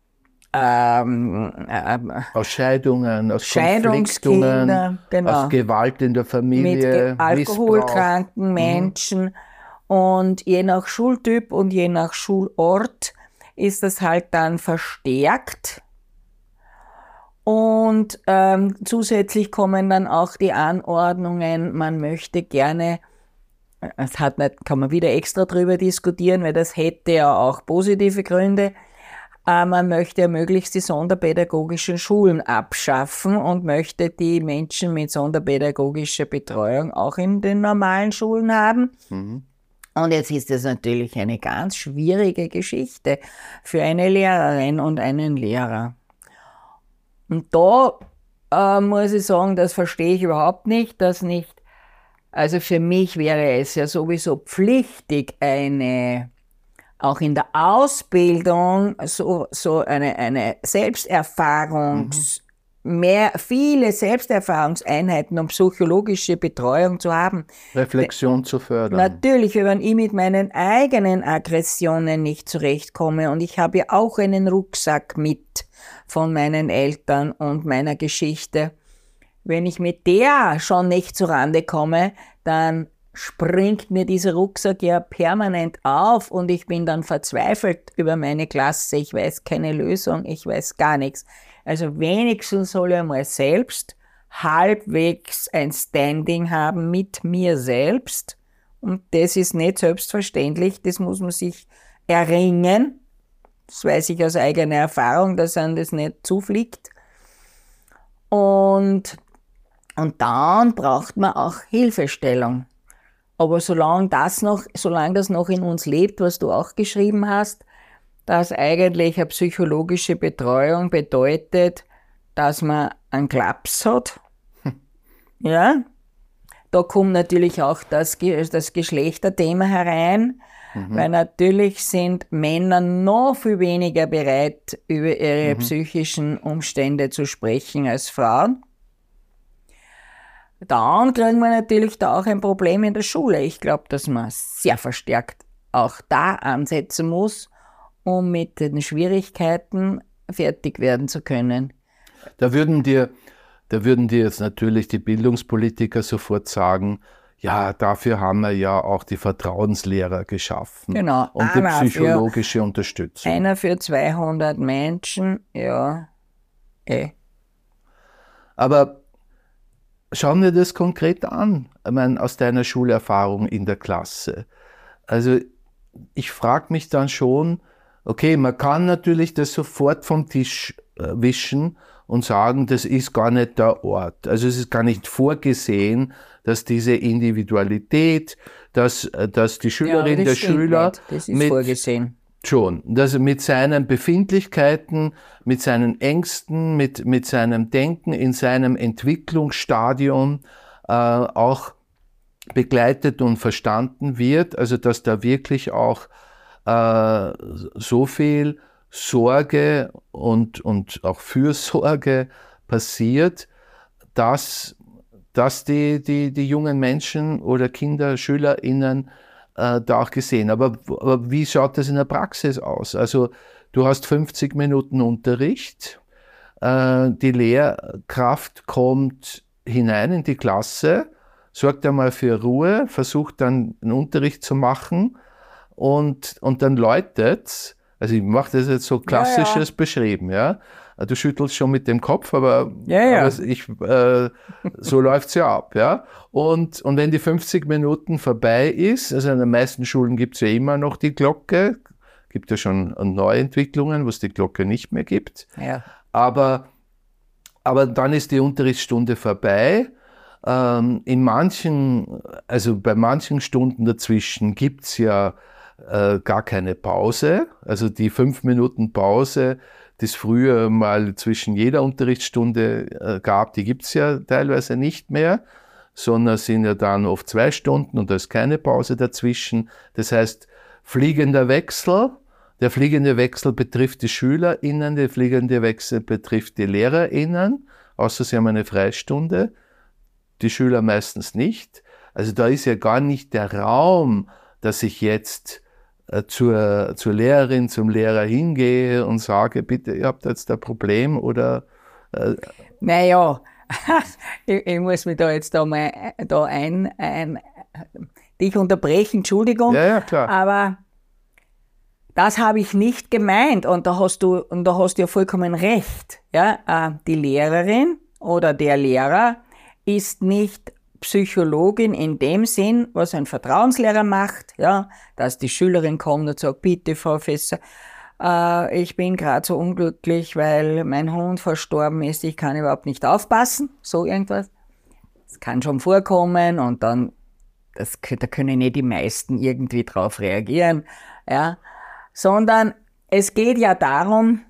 aus Scheidungen, aus Konfliktungen,
genau,
aus Gewalt in der Familie,
mit alkoholkranken Menschen. Und je nach Schultyp und je nach Schulort ist das halt dann verstärkt. Und zusätzlich kommen dann auch die Anordnungen, man möchte gerne, kann man wieder extra drüber diskutieren, weil das hätte ja auch positive Gründe, man möchte ja möglichst die sonderpädagogischen Schulen abschaffen und möchte die Menschen mit sonderpädagogischer Betreuung auch in den normalen Schulen haben. Und jetzt ist das natürlich eine ganz schwierige Geschichte für eine Lehrerin und einen Lehrer. Und da muss ich sagen, das verstehe ich überhaupt nicht, dass nicht, also für mich wäre es ja sowieso pflichtig, auch in der Ausbildung so eine viele Selbsterfahrungseinheiten und psychologische Betreuung zu haben.
Reflexion zu fördern.
Natürlich, wenn ich mit meinen eigenen Aggressionen nicht zurechtkomme, und ich habe ja auch einen Rucksack mit von meinen Eltern und meiner Geschichte. Wenn ich mit der schon nicht zurande komme, dann springt mir dieser Rucksack ja permanent auf und ich bin dann verzweifelt über meine Klasse. Ich weiß keine Lösung, ich weiß gar nichts. Also wenigstens soll ich mal selbst halbwegs ein Standing haben mit mir selbst. Und das ist nicht selbstverständlich, das muss man sich erringen. Das weiß ich aus eigener Erfahrung, dass einem das nicht zufliegt. Und dann braucht man auch Hilfestellung. Aber solange das noch in uns lebt, was du auch geschrieben hast, dass eigentlich eine psychologische Betreuung bedeutet, dass man einen Klaps hat. Ja, da kommt natürlich auch das Geschlechterthema herein, weil natürlich sind Männer noch viel weniger bereit, über ihre psychischen Umstände zu sprechen als Frauen. Dann kriegen wir natürlich da auch ein Problem in der Schule. Ich glaube, dass man sehr verstärkt auch da ansetzen muss, um mit den Schwierigkeiten fertig werden zu können.
Da würden dir jetzt natürlich die Bildungspolitiker sofort sagen, ja, dafür haben wir ja auch die Vertrauenslehrer geschaffen.
Genau.
Und die psychologische Unterstützung.
Einer für 200 Menschen, ja.
Aber schauen wir das konkret an, ich meine, aus deiner Schulerfahrung in der Klasse. Also ich frage mich dann schon, okay, man kann natürlich das sofort vom Tisch wischen und sagen, das ist gar nicht der Ort. Also es ist gar nicht vorgesehen, dass diese Individualität, dass die Schülerin, der Schüler
das ist vorgesehen.
Schon, dass er mit seinen Befindlichkeiten, mit seinen Ängsten, mit seinem Denken in seinem Entwicklungsstadium auch begleitet und verstanden wird, also dass da wirklich auch so viel Sorge und auch Fürsorge passiert, dass die jungen Menschen oder Kinder, SchülerInnen da auch gesehen. Aber wie schaut das in der Praxis aus? Also du hast 50 Minuten Unterricht, die Lehrkraft kommt hinein in die Klasse, sorgt einmal für Ruhe, versucht dann einen Unterricht zu machen und dann läutet's Also ich mache das jetzt so klassisches beschrieben, ja. Du schüttelst schon mit dem Kopf, aber, so läuft's ja ab, ja. Und wenn die 50 Minuten vorbei ist, also an den meisten Schulen gibt's ja immer noch die Glocke, gibt ja schon Neuentwicklungen, wo es die Glocke nicht mehr gibt.
Ja.
Aber dann ist die Unterrichtsstunde vorbei. Bei manchen Stunden dazwischen gibt's ja gar keine Pause. Also die 5 Minuten Pause, die es früher mal zwischen jeder Unterrichtsstunde gab, die gibt's ja teilweise nicht mehr, sondern sind ja dann oft 2 Stunden und da ist keine Pause dazwischen. Das heißt, fliegender Wechsel. Der fliegende Wechsel betrifft die SchülerInnen, der fliegende Wechsel betrifft die LehrerInnen, außer sie haben eine Freistunde. Die Schüler meistens nicht. Also da ist ja gar nicht der Raum, dass ich jetzt zur Lehrerin, zum Lehrer hingehe und sage, bitte, ihr habt jetzt ein Problem oder...
Naja, ich muss mich da jetzt dich unterbrechen, Entschuldigung.
Ja, klar.
Aber das habe ich nicht gemeint und da hast du ja vollkommen recht. Ja, die Lehrerin oder der Lehrer ist nicht Psychologin in dem Sinn, was ein Vertrauenslehrer macht, ja, dass die Schülerin kommt und sagt, bitte, Frau Professor, ich bin gerade so unglücklich, weil mein Hund verstorben ist, ich kann überhaupt nicht aufpassen, so irgendwas. Das kann schon vorkommen und dann, da können nicht die meisten irgendwie drauf reagieren, ja, sondern es geht ja darum,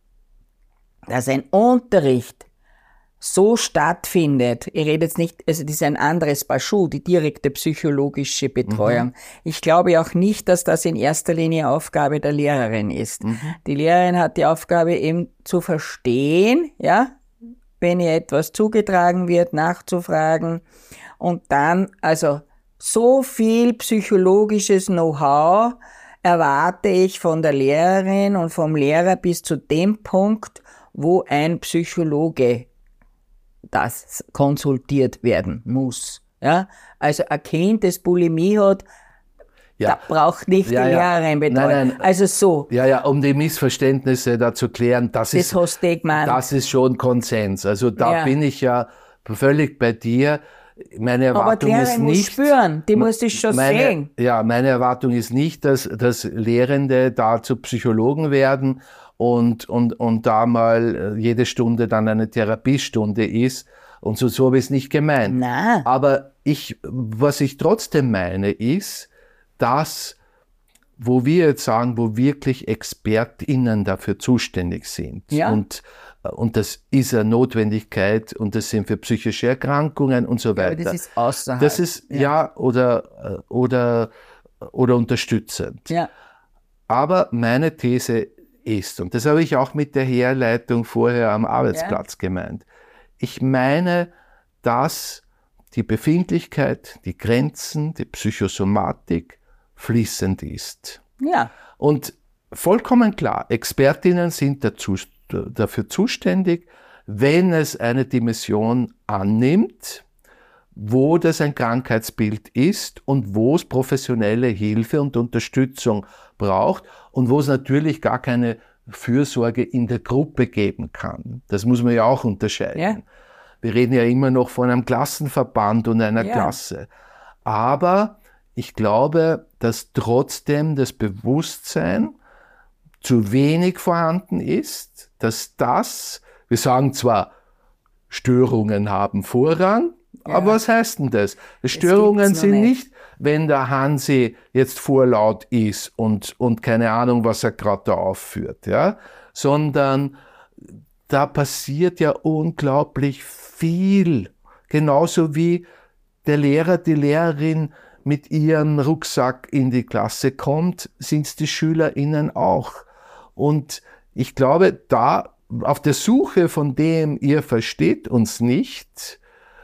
dass ein Unterricht so stattfindet, ich rede jetzt nicht, also das ist ein anderes Paar Schuhe, die direkte psychologische Betreuung. Ich glaube auch nicht, dass das in erster Linie Aufgabe der Lehrerin ist. Die Lehrerin hat die Aufgabe eben zu verstehen, ja, wenn ihr etwas zugetragen wird, nachzufragen und dann, also so viel psychologisches Know-how erwarte ich von der Lehrerin und vom Lehrer bis zu dem Punkt, wo ein Psychologe das konsultiert werden muss. Ja? Also ein Kind, das Bulimie hat, da braucht nicht die Lehrerin betreuen.
Nein.
Also so.
Ja, um die Missverständnisse da zu klären, das ist schon Konsens. Also da bin ich ja völlig bei dir. Meine Erwartung ist nicht,
muss spüren, die muss das schon sehen.
Ja, meine Erwartung ist nicht, dass Lehrende da zu Psychologen werden und da mal jede Stunde dann eine Therapiestunde ist. Und so habe ich es nicht gemeint.
Nein.
Aber was ich trotzdem meine, ist, dass, wo wir jetzt sagen, wo wirklich ExpertInnen dafür zuständig sind.
Ja.
Und das ist eine Notwendigkeit und das sind für psychische Erkrankungen und so weiter.
Aber das ist außerhalb.
Das ist, oder unterstützend.
Ja.
Aber meine These ist, und das habe ich auch mit der Herleitung vorher am Arbeitsplatz gemeint, ich meine, dass die Befindlichkeit, die Grenzen, die Psychosomatik fließend ist.
Ja.
Und vollkommen klar, ExpertInnen sind dafür zuständig, wenn es eine Dimension annimmt, wo das ein Krankheitsbild ist und wo es professionelle Hilfe und Unterstützung braucht und wo es natürlich gar keine Fürsorge in der Gruppe geben kann. Das muss man ja auch unterscheiden.
Ja.
Wir reden ja immer noch von einem Klassenverband und einer Klasse. Aber ich glaube, dass trotzdem das Bewusstsein zu wenig vorhanden ist, dass wir sagen zwar, Störungen haben Vorrang, aber was heißt denn das? Störungen sind nicht, wenn der Hansi jetzt vorlaut ist und keine Ahnung, was er gerade da aufführt, ja, sondern da passiert ja unglaublich viel. Genauso wie der Lehrer, die Lehrerin mit ihrem Rucksack in die Klasse kommt, sind es die SchülerInnen auch. Und ich glaube, da auf der Suche von dem, ihr versteht uns nicht,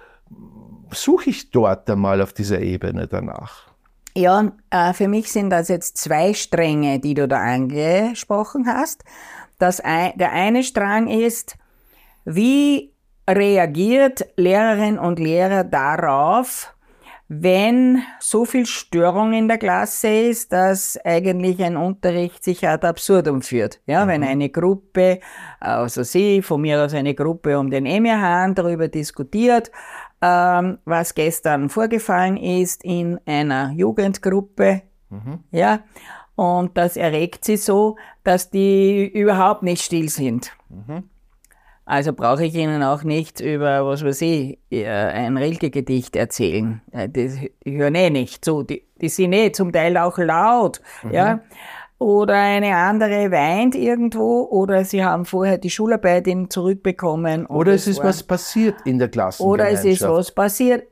suche ich dort einmal auf dieser Ebene danach.
Ja, für mich sind das jetzt 2 Stränge, die du da angesprochen hast. Der eine Strang ist, wie reagiert Lehrerinnen und Lehrer darauf, wenn so viel Störung in der Klasse ist, dass eigentlich ein Unterricht sich ad absurdum führt. Ja, wenn eine Gruppe, also von mir aus eine Gruppe um den Emirhan darüber diskutiert, was gestern vorgefallen ist in einer Jugendgruppe, ja, und das erregt sie so, dass die überhaupt nicht still sind. Also brauche ich Ihnen auch nicht über, was weiß ich, ein Rilke-Gedicht erzählen. Die hören nicht zu. Die sind zum Teil auch laut. Ja? Oder eine andere weint irgendwo, oder sie haben vorher die Schularbeit zurückbekommen.
Oder es ist was passiert in der Klassengemeinschaft.
Oder es ist was passiert.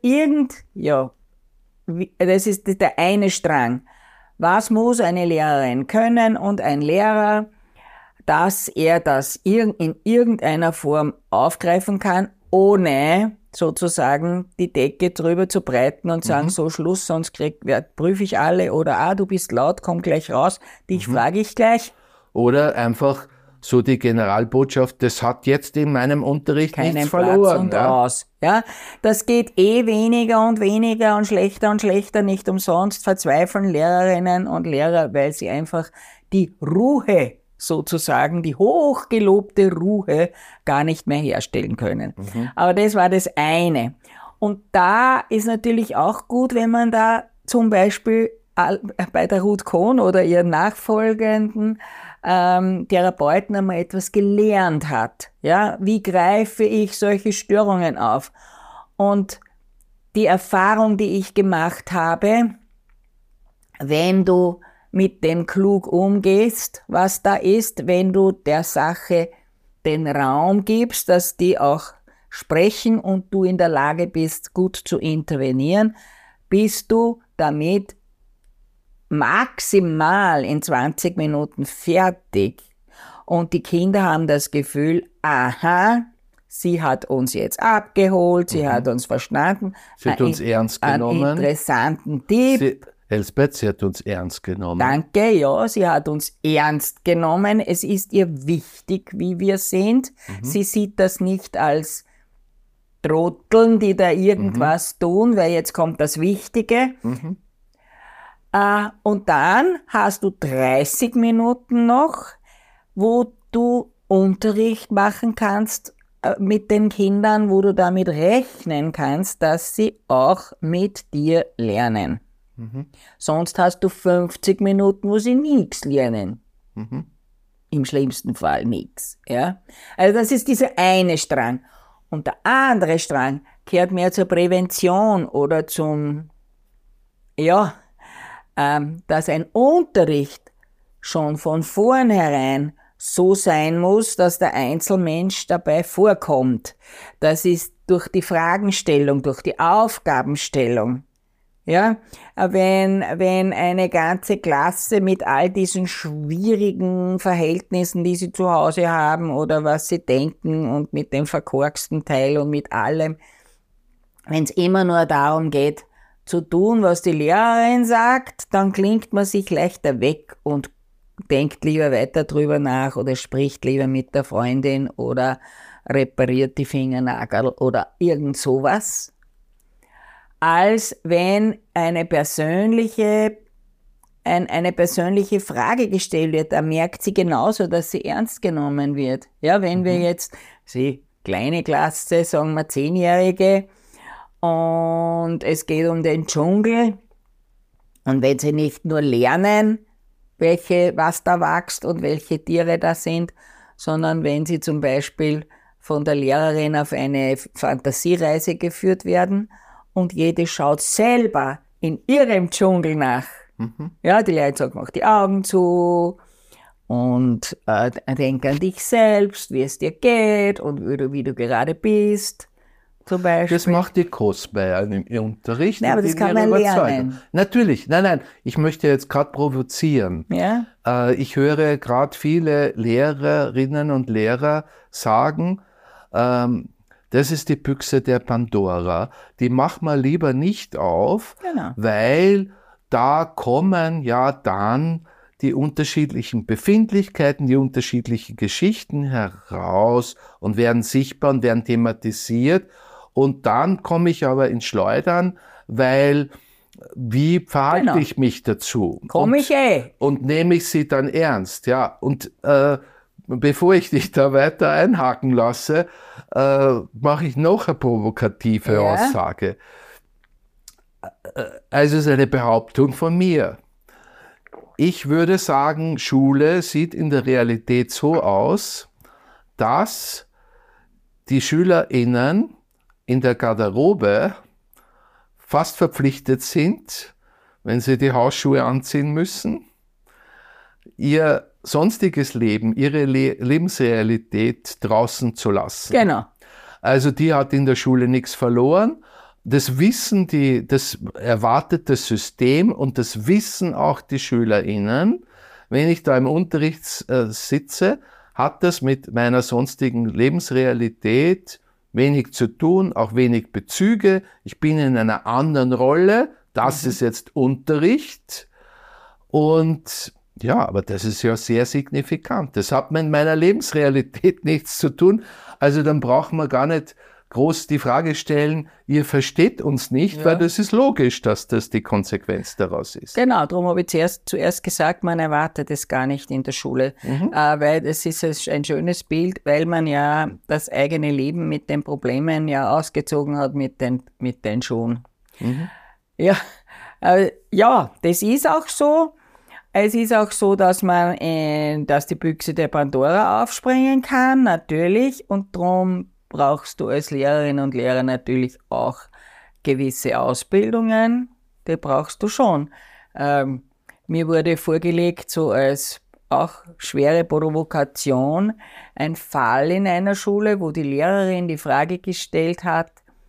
Das ist der eine Strang. Was muss eine Lehrerin können und ein Lehrer, dass er das in irgendeiner Form aufgreifen kann, ohne sozusagen die Decke drüber zu breiten und sagen, so Schluss, sonst prüfe ich alle, oder du bist laut, komm gleich raus, dich frage ich gleich.
Oder einfach so die Generalbotschaft, das hat jetzt in meinem Unterricht nichts verloren.
Platz und aus. Ja, das geht weniger und weniger und schlechter, nicht umsonst verzweifeln Lehrerinnen und Lehrer, weil sie einfach die Ruhe sozusagen, die hochgelobte Ruhe gar nicht mehr herstellen können. Aber das war das eine. Und da ist natürlich auch gut, wenn man da zum Beispiel bei der Ruth Cohn oder ihren nachfolgenden Therapeuten einmal etwas gelernt hat. Ja, wie greife ich solche Störungen auf? Und die Erfahrung, die ich gemacht habe, wenn du mit dem klug umgehst, was da ist, wenn du der Sache den Raum gibst, dass die auch sprechen und du in der Lage bist, gut zu intervenieren, bist du damit maximal in 20 Minuten fertig. Und die Kinder haben das Gefühl, aha, sie hat uns jetzt abgeholt, sie hat uns verstanden.
Sie hat uns ernst genommen.
Einen interessanten Tipp.
Elsbeth, sie hat uns ernst genommen.
Danke, ja, sie hat uns ernst genommen. Es ist ihr wichtig, wie wir sind. Sie sieht das nicht als Trotteln, die da irgendwas tun, weil jetzt kommt das Wichtige. Und dann hast du 30 Minuten noch, wo du Unterricht machen kannst mit den Kindern, wo du damit rechnen kannst, dass sie auch mit dir lernen. Sonst hast du 50 Minuten, wo sie nichts lernen. Im schlimmsten Fall nichts. Ja? Also das ist dieser eine Strang. Und der andere Strang gehört mehr zur Prävention oder zum, dass ein Unterricht schon von vornherein so sein muss, dass der Einzelmensch dabei vorkommt. Das ist durch die Fragenstellung, durch die Aufgabenstellung. Ja, wenn eine ganze Klasse mit all diesen schwierigen Verhältnissen, die sie zu Hause haben oder was sie denken und mit dem verkorksten Teil und mit allem, wenn es immer nur darum geht, zu tun, was die Lehrerin sagt, dann klingt man sich leichter weg und denkt lieber weiter drüber nach oder spricht lieber mit der Freundin oder repariert die Fingernagel oder irgend sowas, als wenn eine persönliche Frage gestellt wird. Da merkt sie genauso, dass sie ernst genommen wird. Ja, wenn wir jetzt, kleine Klasse, sagen wir 10-Jährige, und es geht um den Dschungel, und wenn sie nicht nur lernen, was da wächst und welche Tiere da sind, sondern wenn sie zum Beispiel von der Lehrerin auf eine Fantasiereise geführt werden und jede schaut selber in ihrem Dschungel nach. Ja, die Lehrerin sagt, mach die Augen zu und denk an dich selbst, wie es dir geht und wie du gerade bist. Zum Beispiel.
Das macht die Kost bei einem Unterricht.
Ja, aber das kann man lernen.
Natürlich, nein, ich möchte jetzt gerade provozieren.
Ja?
Ich höre gerade viele Lehrerinnen und Lehrer sagen, das ist die Büchse der Pandora, die machen wir lieber nicht auf, weil da kommen ja dann die unterschiedlichen Befindlichkeiten, die unterschiedlichen Geschichten heraus und werden sichtbar und werden thematisiert. Und dann komme ich aber ins Schleudern, weil wie verhalte
Genau.
ich mich dazu?
Komm ich
Und nehme ich sie dann ernst, ja. Und bevor ich dich da weiter einhaken lasse, mache ich noch eine provokative
Ja.
Aussage. Also es ist eine Behauptung von mir. Ich würde sagen, Schule sieht in der Realität so aus, dass die SchülerInnen in der Garderobe fast verpflichtet sind, wenn sie die Hausschuhe anziehen müssen, ihr sonstiges Leben, ihre Lebensrealität draußen zu lassen.
Genau.
Also die hat in der Schule nichts verloren. Das wissen das erwartet das System und das wissen auch die SchülerInnen. Wenn ich da im Unterricht sitze, hat das mit meiner sonstigen Lebensrealität wenig zu tun, auch wenig Bezüge. Ich bin in einer anderen Rolle. Das ist jetzt Unterricht. Und ja, aber das ist ja sehr signifikant. Das hat mit meiner Lebensrealität nichts zu tun. Also dann brauchen wir gar nicht groß die Frage stellen, ihr versteht uns nicht, weil das ist logisch, dass das die Konsequenz daraus ist.
Genau, darum habe ich zuerst gesagt, man erwartet es gar nicht in der Schule, weil es ist ein schönes Bild, weil man ja das eigene Leben mit den Problemen ja ausgezogen hat mit den Schuhen. Ja, ja, das ist auch so. Es ist auch so, dass dass die Büchse der Pandora aufspringen kann, natürlich, und darum brauchst du als Lehrerin und Lehrer natürlich auch gewisse Ausbildungen, die brauchst du schon. Mir wurde vorgelegt, so als auch schwere Provokation, ein Fall in einer Schule, wo die Lehrerin die Frage gestellt hat,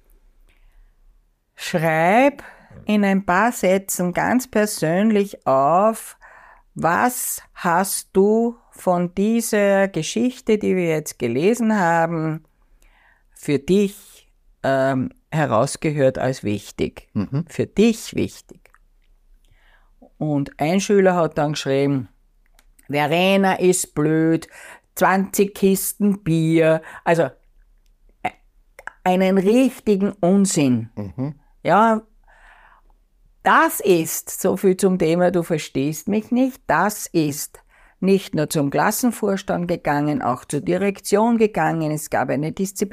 schreib in ein paar Sätzen ganz persönlich auf, was hast du von dieser Geschichte, die wir jetzt gelesen haben, für dich herausgehört als wichtig? Für dich wichtig. Und ein Schüler hat dann geschrieben, Verena ist blöd, 20 Kisten Bier, also einen richtigen Unsinn. Ja, das ist, so viel zum Thema, du verstehst mich nicht, das ist nicht nur zum Klassenvorstand gegangen, auch zur Direktion gegangen, es gab eine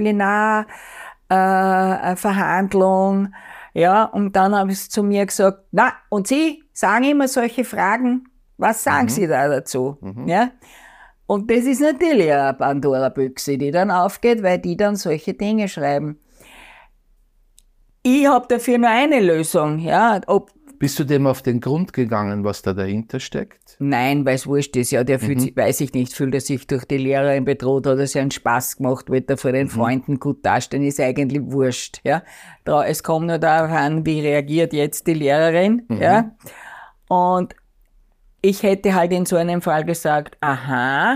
Disziplinarverhandlung, ja, und dann haben sie zu mir gesagt, na, und Sie sagen immer solche Fragen, was sagen Sie da dazu? Ja? Und das ist natürlich eine Pandora-Büchse, die dann aufgeht, weil die dann solche Dinge schreiben. Ich habe dafür nur eine Lösung. Ja,
Bist du dem auf den Grund gegangen, was da dahinter steckt?
Nein, weil es wurscht ist. Ja, der fühlt sich, weiß ich nicht, fühlt er sich durch die Lehrerin bedroht, hat er sich einen Spaß gemacht, wird er vor den Freunden gut dastehen, ist eigentlich wurscht. Ja. Es kommt nur darauf an, wie reagiert jetzt die Lehrerin. Ja. Und ich hätte halt in so einem Fall gesagt, aha,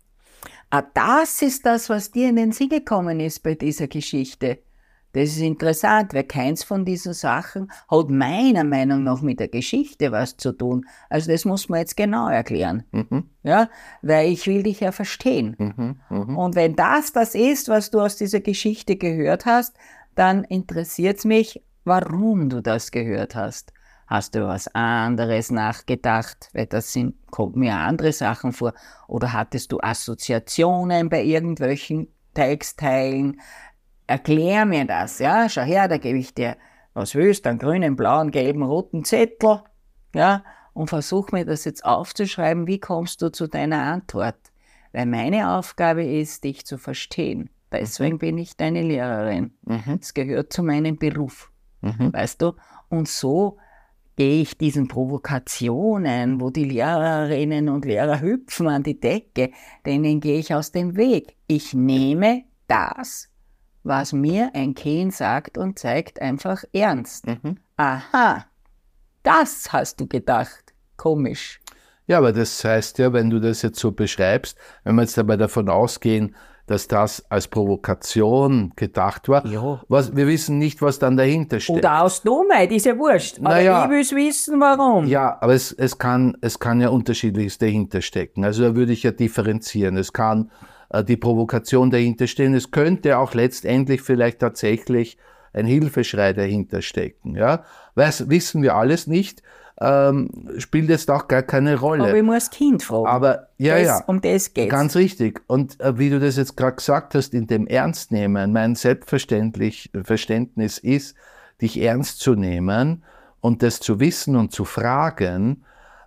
das ist das, was dir in den Sinn gekommen ist bei dieser Geschichte. Das ist interessant, weil keins von diesen Sachen hat meiner Meinung nach mit der Geschichte was zu tun. Also das muss man jetzt genau erklären. Ja, weil ich will dich ja verstehen. Und wenn das ist, was du aus dieser Geschichte gehört hast, dann interessiert es mich, warum du das gehört hast. Hast du was anderes nachgedacht? Weil kommt mir andere Sachen vor. Oder hattest du Assoziationen bei irgendwelchen Textteilen? Erklär mir das, ja, schau her, da gebe ich dir, was willst, einen grünen, blauen, gelben, roten Zettel, ja, und versuch mir das jetzt aufzuschreiben, wie kommst du zu deiner Antwort? Weil meine Aufgabe ist, dich zu verstehen. Deswegen bin ich deine Lehrerin. Es gehört zu meinem Beruf, weißt du? Und so gehe ich diesen Provokationen, wo die Lehrerinnen und Lehrer hüpfen an die Decke, denen gehe ich aus dem Weg. Ich nehme das, was mir ein Kind sagt und zeigt, einfach ernst. Aha, das hast du gedacht. Komisch.
Ja, aber das heißt ja, wenn du das jetzt so beschreibst, wenn wir jetzt dabei davon ausgehen, dass das als Provokation gedacht war,
Ja.
wir wissen nicht, was dann dahinter steckt.
Oder aus Dummheit, ist ja wurscht. Aber
Naja.
ich will wissen, warum.
Ja, aber es kann ja Unterschiedliches dahinter stecken. Also da würde ich ja differenzieren. Es kann die Provokation dahinter stehen. Es könnte auch letztendlich vielleicht tatsächlich ein Hilfeschrei dahinter stecken. Ja? Wissen wir alles nicht, spielt jetzt auch gar keine Rolle.
Aber ich muss das Kind fragen.
Aber
Um das geht's.
Ganz richtig. Und wie du das jetzt gerade gesagt hast, in dem Ernstnehmen, mein Selbstverständnis ist, dich ernst zu nehmen und das zu wissen und zu fragen,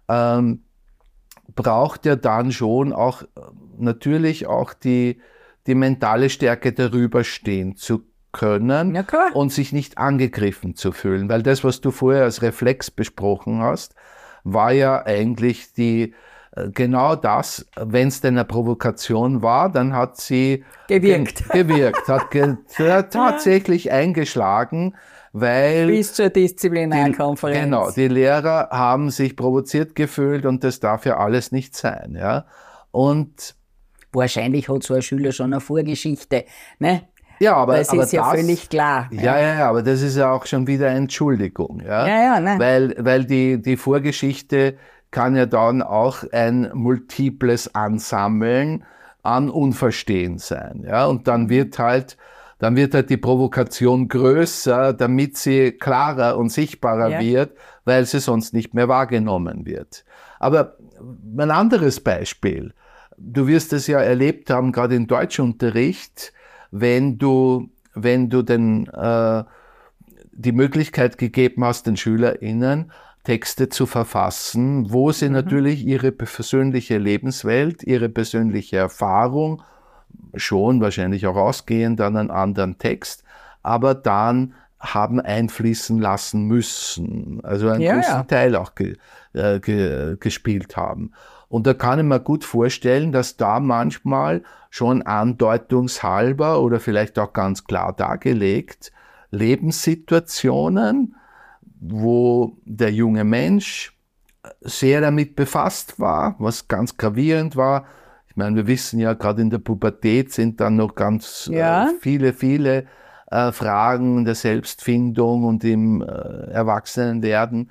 braucht ja dann schon auch natürlich auch die mentale Stärke, darüber stehen zu können und sich nicht angegriffen zu fühlen. Weil das, was du vorher als Reflex besprochen hast, war ja eigentlich genau das, wenn es denn eine Provokation war, dann hat sie
gewirkt,
hat tatsächlich eingeschlagen, weil
bis zur Disziplinarkonferenz.
Genau, die Lehrer haben sich provoziert gefühlt und das darf ja alles nicht sein. Ja? Und
wahrscheinlich hat so ein Schüler schon eine Vorgeschichte, ne?
Ja, aber
das ist ja völlig klar.
Ja, aber das ist ja auch schon wieder Entschuldigung.
Ne?
Weil die Vorgeschichte kann ja dann auch ein multiples Ansammeln an Unverstehen sein. Ja? Und dann wird halt die Provokation größer, damit sie klarer und sichtbarer wird, weil sie sonst nicht mehr wahrgenommen wird. Aber ein anderes Beispiel. Du wirst es ja erlebt haben, gerade im Deutschunterricht, wenn du die Möglichkeit gegeben hast, den SchülerInnen Texte zu verfassen, wo sie natürlich ihre persönliche Lebenswelt, ihre persönliche Erfahrung, schon wahrscheinlich auch ausgehend an einen anderen Text, aber dann haben einfließen lassen müssen, also einen großen Teil auch gespielt haben. Und da kann ich mir gut vorstellen, dass da manchmal schon andeutungshalber oder vielleicht auch ganz klar dargelegt Lebenssituationen, wo der junge Mensch sehr damit befasst war, was ganz gravierend war. Ich meine, wir wissen ja, gerade in der Pubertät sind dann noch ganz viele Fragen der Selbstfindung und im Erwachsenenwerden.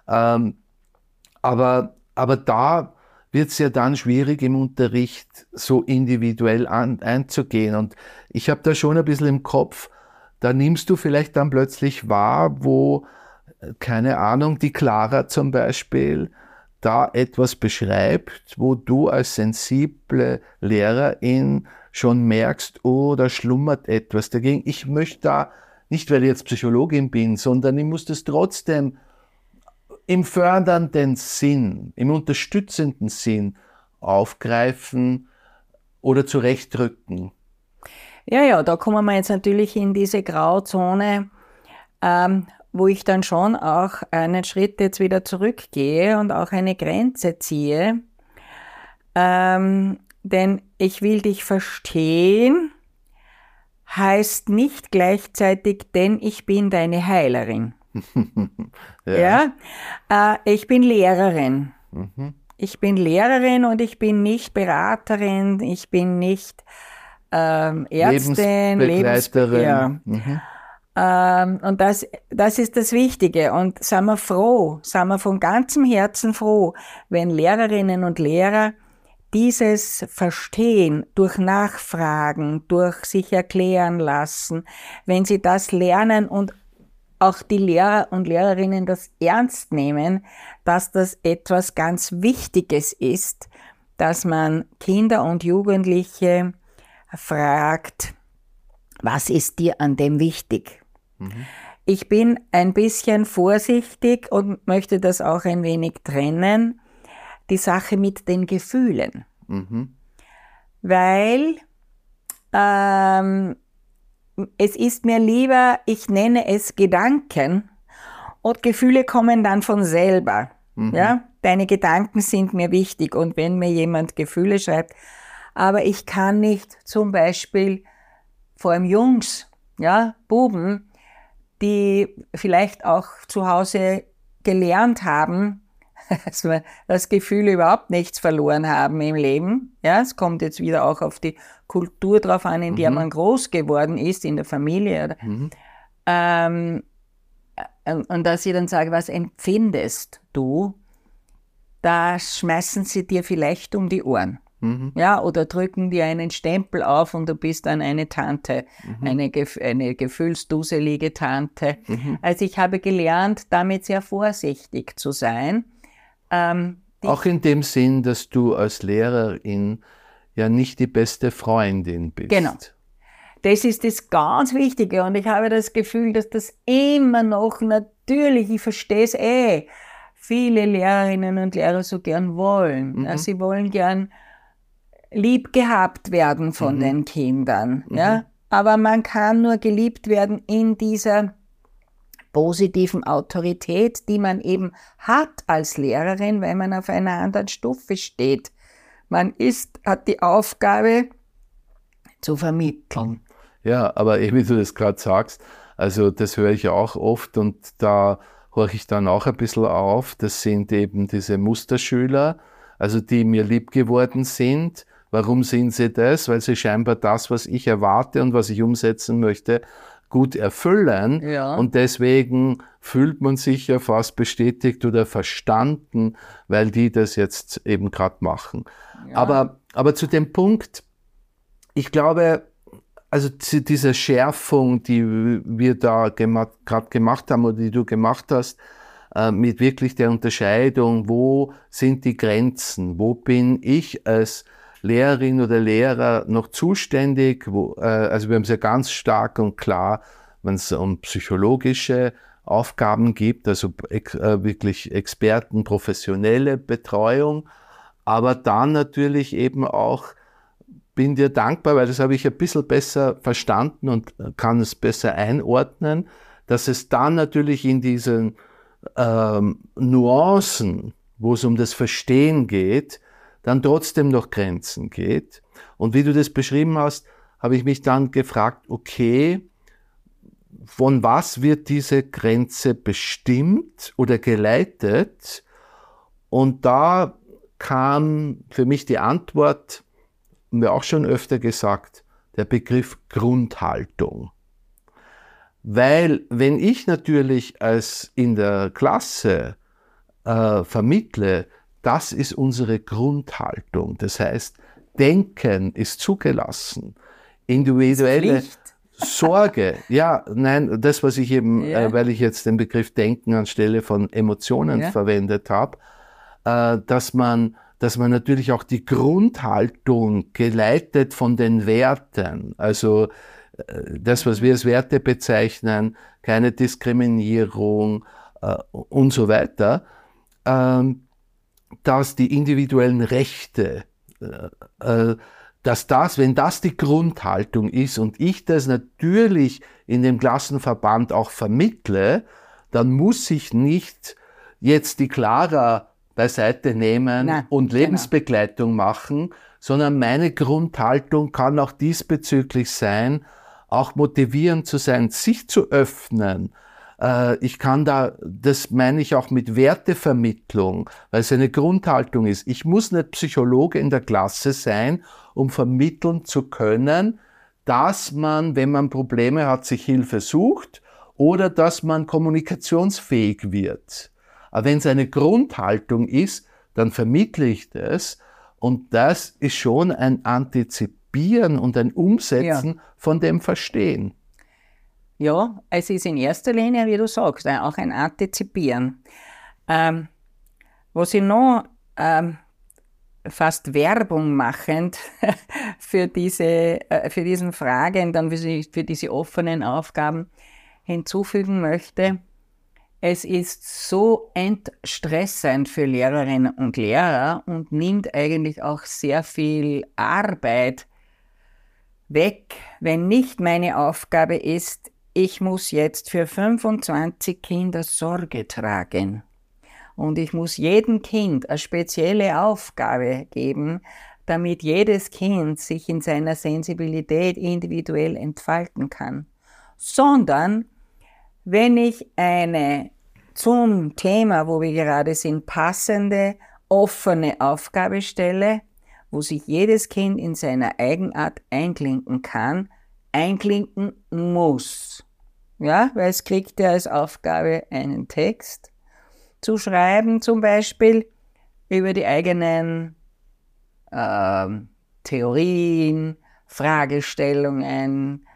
Aber da wird es ja dann schwierig, im Unterricht so individuell einzugehen. Und ich habe da schon ein bisschen im Kopf, da nimmst du vielleicht dann plötzlich wahr, wo, keine Ahnung, die Clara zum Beispiel da etwas beschreibt, wo du als sensible Lehrerin schon merkst, oh, da schlummert etwas dagegen. Ich möchte da, nicht weil ich jetzt Psychologin bin, sondern ich muss das trotzdem im fördernden Sinn, im unterstützenden Sinn aufgreifen oder zurechtrücken.
Ja, da kommen wir jetzt natürlich in diese Grauzone, wo ich dann schon auch einen Schritt jetzt wieder zurückgehe und auch eine Grenze ziehe. Denn ich will dich verstehen, heißt nicht gleichzeitig, denn ich bin deine Heilerin. Ich bin Lehrerin. Ich bin Lehrerin und ich bin nicht Beraterin, ich bin nicht Ärztin,
Lebensbegleiterin.
Und das ist das Wichtige. Und sind wir von ganzem Herzen froh, wenn Lehrerinnen und Lehrer dieses Verstehen durch Nachfragen, durch sich erklären lassen, wenn sie das lernen und auch die Lehrer und Lehrerinnen das ernst nehmen, dass das etwas ganz Wichtiges ist, dass man Kinder und Jugendliche fragt, was ist dir an dem wichtig? Ich bin ein bisschen vorsichtig und möchte das auch ein wenig trennen, die Sache mit den Gefühlen. Weil es ist mir lieber, ich nenne es Gedanken und Gefühle kommen dann von selber. Ja? Deine Gedanken sind mir wichtig und wenn mir jemand Gefühle schreibt, aber ich kann nicht zum Beispiel vor allem Jungs, Buben, die vielleicht auch zu Hause gelernt haben, dass wir das Gefühl überhaupt nichts verloren haben im Leben. Ja, es kommt jetzt wieder auch auf die Kultur drauf an, in der man groß geworden ist, in der Familie. Und dass ich dann sage, was empfindest du? Da schmeißen sie dir vielleicht um die Ohren. Ja, oder drücken dir einen Stempel auf und du bist dann eine Tante, eine gefühlsduselige Tante. Also ich habe gelernt, damit sehr vorsichtig zu sein.
Auch in dem Sinn, dass du als Lehrerin ja nicht die beste Freundin bist.
Genau. Das ist das ganz Wichtige und ich habe das Gefühl, dass das immer noch natürlich, ich verstehe es viele Lehrerinnen und Lehrer so gern wollen. Ja, sie wollen gern lieb gehabt werden von den Kindern. Ja? Aber man kann nur geliebt werden in dieser positiven Autorität, die man eben hat als Lehrerin, weil man auf einer anderen Stufe steht. Man hat die Aufgabe zu vermitteln.
Ja, aber wie du das gerade sagst, also das höre ich auch oft und da horche ich dann auch ein bisschen auf. Das sind eben diese Musterschüler, also die mir lieb geworden sind. Warum sind sie das? Weil sie scheinbar das, was ich erwarte und was ich umsetzen möchte, gut erfüllen.
Ja.
Und deswegen fühlt man sich ja fast bestätigt oder verstanden, weil die das jetzt eben gerade machen. Ja. Aber zu dem Punkt, ich glaube, also diese Schärfung, die wir da gerade gemacht haben oder die du gemacht hast, mit wirklich der Unterscheidung, wo sind die Grenzen, wo bin ich als Lehrerin oder Lehrer noch zuständig, also wir haben es ja ganz stark und klar, wenn es um psychologische Aufgaben gibt, also wirklich Experten, professionelle Betreuung, aber dann natürlich eben auch bin dir dankbar, weil das habe ich ein bisschen besser verstanden und kann es besser einordnen, dass es dann natürlich in diesen Nuancen, wo es um das Verstehen geht, dann trotzdem noch Grenzen geht. Und wie du das beschrieben hast, habe ich mich dann gefragt, okay, von was wird diese Grenze bestimmt oder geleitet? Und da kam für mich die Antwort, haben wir auch schon öfter gesagt, der Begriff Grundhaltung. Weil wenn ich natürlich als in der Klasse vermittle, das ist unsere Grundhaltung. Das heißt, Denken ist zugelassen. Individuelle Sorge, ja, nein, das, was ich eben, weil ich jetzt den Begriff Denken anstelle von Emotionen verwendet habe, dass man natürlich auch die Grundhaltung geleitet von den Werten, also das, was wir als Werte bezeichnen, keine Diskriminierung und so weiter, dass die individuellen Rechte, dass das, wenn das die Grundhaltung ist und ich das natürlich in dem Klassenverband auch vermittle, dann muss ich nicht jetzt die Clara beiseite nehmen und Lebensbegleitung machen, sondern meine Grundhaltung kann auch diesbezüglich sein, auch motivierend zu sein, sich zu öffnen. Ich kann das meine ich auch mit Wertevermittlung, weil es eine Grundhaltung ist. Ich muss nicht Psychologe in der Klasse sein, um vermitteln zu können, dass man, wenn man Probleme hat, sich Hilfe sucht oder dass man kommunikationsfähig wird. Aber wenn es eine Grundhaltung ist, dann vermittle ich das und das ist schon ein Antizipieren und ein Umsetzen von dem Verstehen.
Ja, es ist in erster Linie, wie du sagst, auch ein Antizipieren. Was ich noch fast Werbung machend für diesen Fragen, dann für diese offenen Aufgaben hinzufügen möchte, es ist so entstressend für Lehrerinnen und Lehrer und nimmt eigentlich auch sehr viel Arbeit weg, wenn nicht meine Aufgabe ist, ich muss jetzt für 25 Kinder Sorge tragen und ich muss jedem Kind eine spezielle Aufgabe geben, damit jedes Kind sich in seiner Sensibilität individuell entfalten kann, sondern wenn ich eine zum Thema, wo wir gerade sind, passende, offene Aufgabe stelle, wo sich jedes Kind in seiner Eigenart einklinken kann, einklinken muss. Ja, weil es kriegt ja als Aufgabe einen Text zu schreiben, zum Beispiel über die eigenen Theorien, Fragestellungen,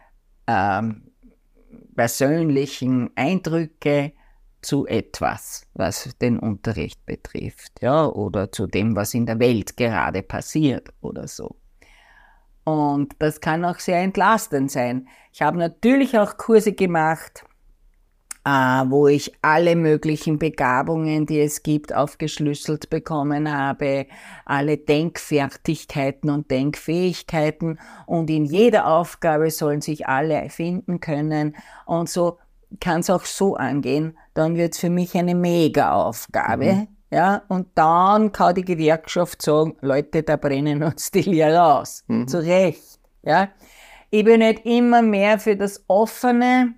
persönlichen Eindrücke zu etwas, was den Unterricht betrifft, ja, oder zu dem, was in der Welt gerade passiert oder so. Und das kann auch sehr entlastend sein. Ich habe natürlich auch Kurse gemacht, wo ich alle möglichen Begabungen, die es gibt, aufgeschlüsselt bekommen habe, alle Denkfertigkeiten und Denkfähigkeiten, und in jeder Aufgabe sollen sich alle finden können, und so kann es auch so angehen, dann wird es für mich eine Mega-Aufgabe, ja, und dann kann die Gewerkschaft sagen, Leute, da brennen uns die Lehrer aus, zu Recht, ja. Ich bin nicht immer mehr für das Offene,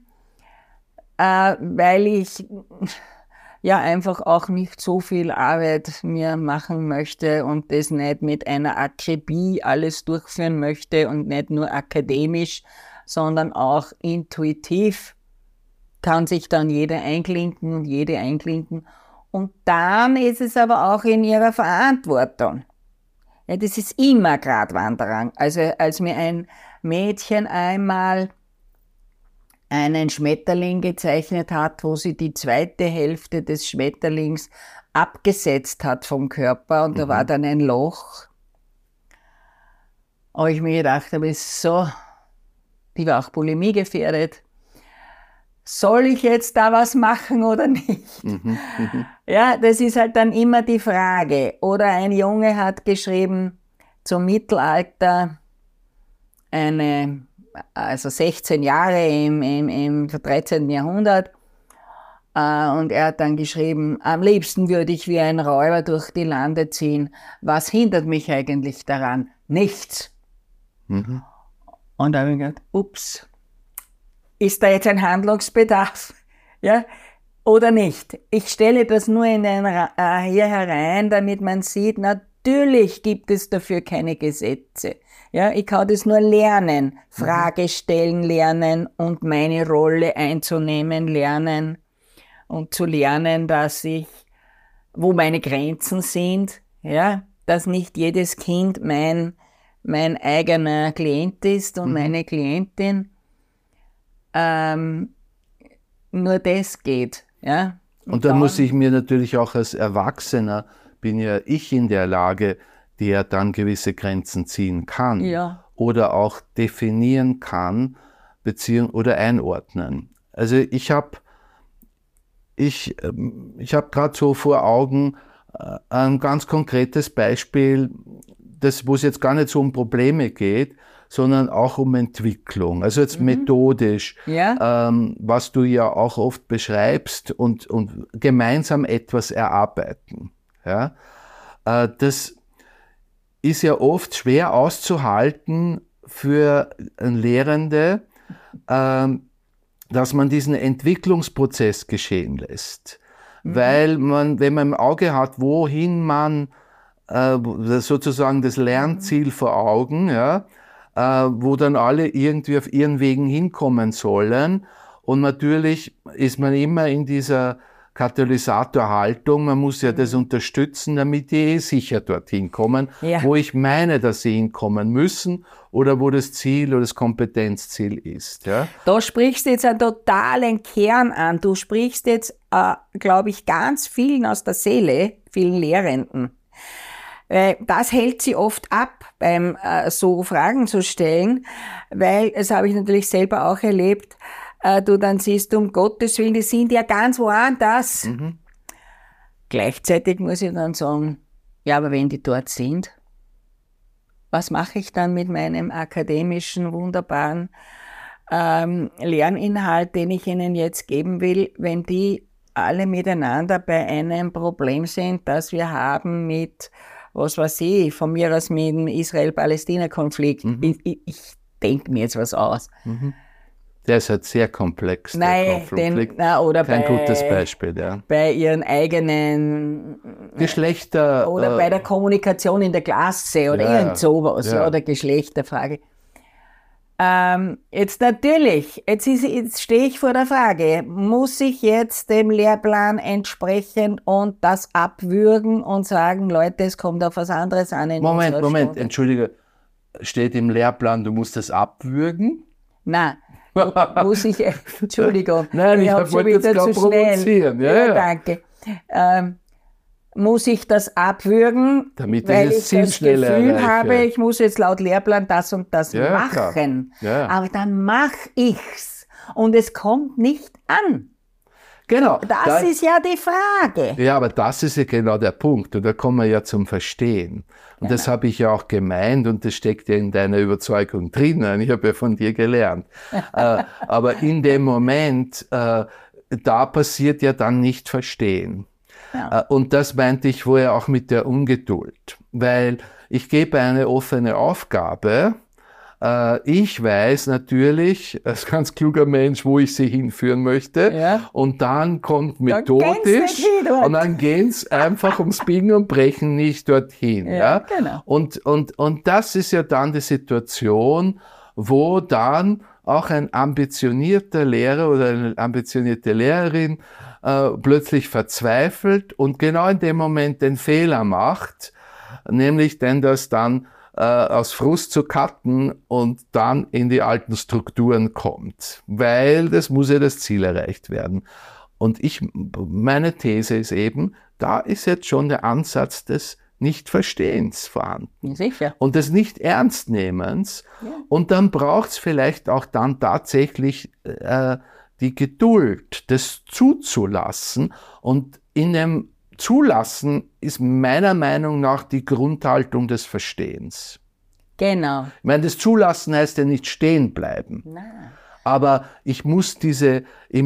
weil ich ja einfach auch nicht so viel Arbeit mir machen möchte und das nicht mit einer Akribie alles durchführen möchte und nicht nur akademisch, sondern auch intuitiv kann sich dann jeder einklinken und jede einklinken. Und dann ist es aber auch in ihrer Verantwortung. Ja, das ist immer Gratwanderung. Also als mir ein Mädchen einmal einen Schmetterling gezeichnet hat, wo sie die zweite Hälfte des Schmetterlings abgesetzt hat vom Körper, und da war dann ein Loch. Aber ich mir gedacht habe, ist so, die war auch Bulimie gefährdet. Soll ich jetzt da was machen oder nicht? Ja, das ist halt dann immer die Frage. Oder ein Junge hat geschrieben, zum Mittelalter also 16 Jahre im 13. Jahrhundert. Und er hat dann geschrieben, am liebsten würde ich wie ein Räuber durch die Lande ziehen. Was hindert mich eigentlich daran? Nichts. Und da habe ich gedacht, ups, ist da jetzt ein Handlungsbedarf? Ja? Oder nicht? Ich stelle das nur hier herein, damit man sieht, natürlich gibt es dafür keine Gesetze. Ja, ich kann das nur lernen, Frage stellen lernen und meine Rolle einzunehmen lernen und zu lernen, wo meine Grenzen sind, ja, dass nicht jedes Kind mein eigener Klient ist und meine Klientin. Nur das geht, ja.
Und dann muss ich mir natürlich auch als Erwachsener, bin ja ich in der Lage, der dann gewisse Grenzen ziehen kann,
ja,
oder auch definieren kann oder einordnen. Also ich habe gerade so vor Augen ein ganz konkretes Beispiel, wo es jetzt gar nicht so um Probleme geht, sondern auch um Entwicklung. Also jetzt methodisch,
ja,
was du ja auch oft beschreibst, und gemeinsam etwas erarbeiten. Ja? Das ist ja oft schwer auszuhalten für Lehrende, dass man diesen Entwicklungsprozess geschehen lässt. Weil wenn man im Auge hat, wohin man sozusagen das Lernziel vor Augen, ja, wo dann alle irgendwie auf ihren Wegen hinkommen sollen. Und natürlich ist man immer in dieser Katalysatorhaltung, man muss ja das unterstützen, damit die sicher dorthin kommen, wo ich meine, dass sie hinkommen müssen oder wo das Ziel oder das Kompetenzziel ist. Ja.
Da sprichst du jetzt einen totalen Kern an. Du sprichst jetzt, glaube ich, ganz vielen aus der Seele, vielen Lehrenden. Das hält sie oft ab, beim so Fragen zu stellen, weil, das habe ich natürlich selber auch erlebt, du dann siehst, um Gottes Willen, die sind ja ganz woanders. Gleichzeitig muss ich dann sagen, ja, aber wenn die dort sind, was mache ich dann mit meinem akademischen, wunderbaren Lerninhalt, den ich ihnen jetzt geben will, wenn die alle miteinander bei einem Problem sind, das wir haben mit, was weiß ich, von mir aus mit dem Israel-Palästina-Konflikt. Ich denke mir jetzt was aus.
Der ist halt sehr komplex, der Konflikt.
Oder
kein gutes Beispiel, ja.
Bei ihren eigenen
Geschlechter.
Oder bei der Kommunikation in der Klasse oder irgend sowas, oder Geschlechterfrage. Jetzt natürlich, jetzt stehe ich vor der Frage, muss ich jetzt dem Lehrplan entsprechen und das abwürgen und sagen, Leute, es kommt auf was anderes an in unserer
Moment,
Stunde?
entschuldige, steht im Lehrplan, du musst das abwürgen?
Nein, muss ich, Entschuldigung,
Nein, ich
hab schon
wollte jetzt
wieder
gerade
zu schnell.
provozieren. Ja,
Ja,
ja.
danke. Muss ich das abwürgen,
Damit
weil
dieses
ich
Ziel
das
schneller
Gefühl
erreiche.
habe, ich muss jetzt laut Lehrplan das und das
Ja, klar.
machen.
Ja.
Aber dann mache ich's und es kommt nicht an.
Genau.
Das ist ja die Frage.
Ja, aber das ist ja genau der Punkt. Und da kommen wir ja zum Verstehen. Und das habe ich ja auch gemeint und das steckt ja in deiner Überzeugung drinnen. Ich habe ja von dir gelernt. Aber in dem Moment, da passiert ja dann nicht Verstehen.
Ja.
Und das meinte ich vorher auch mit der Ungeduld. Weil ich gebe eine offene Aufgabe. Ich weiß natürlich, als ganz kluger Mensch, wo ich sie hinführen möchte.
Ja.
Und dann kommt
Dann gehen's
methodisch
nicht hin dort.
und dann gehen's einfach ums Biegen und Brechen nicht dorthin. Ja,
genau.
Und das ist ja dann die Situation, wo dann auch ein ambitionierter Lehrer oder eine ambitionierte Lehrerin plötzlich verzweifelt und genau in dem Moment den Fehler macht, nämlich denn das dann aus Frust zu cutten und dann in die alten Strukturen kommt, weil das muss ja das Ziel erreicht werden. Und meine These ist eben, da ist jetzt schon der Ansatz des Nichtverstehens vorhanden.
Sicher.
Und des Nicht-Ernstnehmens.
Ja.
Und dann braucht es vielleicht auch dann tatsächlich die Geduld, das zuzulassen. Und in dem Zulassen ist meiner Meinung nach die Grundhaltung des Verstehens.
Genau.
Ich meine, das Zulassen heißt ja nicht stehen bleiben.
Nein.
Aber ich muss diese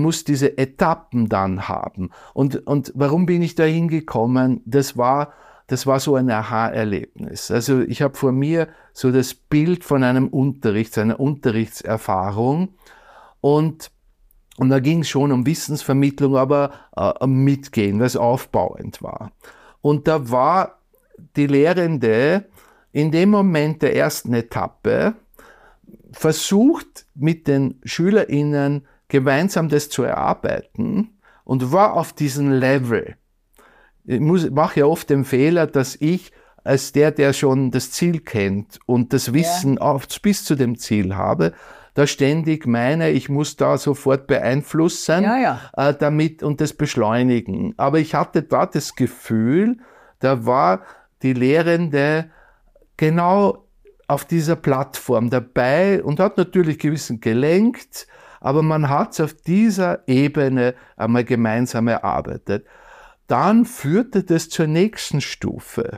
Etappen dann haben. Und warum bin ich da hingekommen? Das war so ein Aha-Erlebnis. Also ich habe vor mir so das Bild von einem Unterricht, einer Unterrichtserfahrung. Und da ging es schon um Wissensvermittlung, aber Mitgehen, was aufbauend war. Und da war die Lehrende in dem Moment der ersten Etappe versucht, mit den SchülerInnen gemeinsam das zu erarbeiten und war auf diesem Level. Ich mache ja oft den Fehler, dass ich als der schon das Ziel kennt und das Wissen bis zu dem Ziel habe, da ständig meine, ich muss da sofort beeinflussen, damit und das beschleunigen. Aber ich hatte da das Gefühl, da war die Lehrende genau auf dieser Plattform dabei und hat natürlich gewissen gelenkt, aber man hat es auf dieser Ebene einmal gemeinsam erarbeitet. Dann führte das zur nächsten Stufe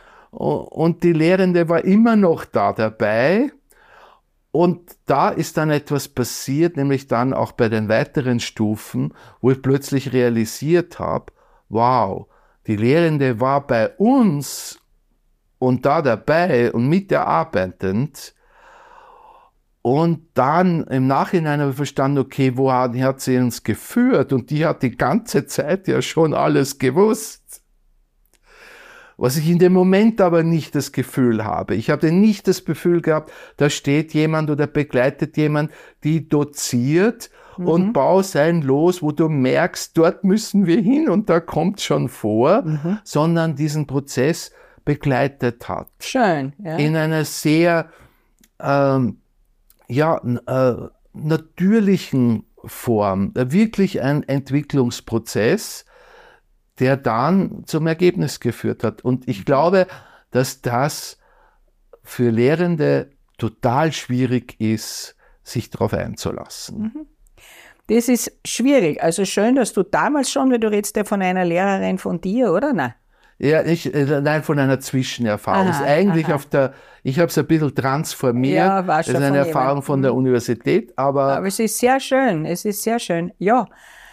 und die Lehrende war immer noch da dabei. Und da ist dann etwas passiert, nämlich dann auch bei den weiteren Stufen, wo ich plötzlich realisiert habe, wow, die Lehrende war bei uns und da dabei und miterarbeitend. Und dann im Nachhinein habe ich verstanden, okay, wo hat sie uns geführt? Und die hat die ganze Zeit ja schon alles gewusst. Was ich in dem Moment aber nicht das Gefühl habe. Ich habe nicht das Gefühl gehabt, da steht jemand oder begleitet jemand, die doziert und bau sein los, wo du merkst, dort müssen wir hin und da kommt schon vor, sondern diesen Prozess begleitet hat.
Schön, ja.
In einer sehr natürlichen Form. Wirklich ein Entwicklungsprozess, der dann zum Ergebnis geführt hat. Und ich glaube, dass das für Lehrende total schwierig ist, sich darauf einzulassen.
Das ist schwierig. Also schön, dass du damals schon, weil du redest ja von einer Lehrerin von dir, oder? Nein.
Ja, nein, von einer Zwischenerfahrung. Ist eigentlich ich habe es ein bisschen transformiert.
Ja, war schon
das ist eine
von
Erfahrung
jemandem.
von der Universität, aber
es ist sehr schön. Es ist sehr schön. Ja.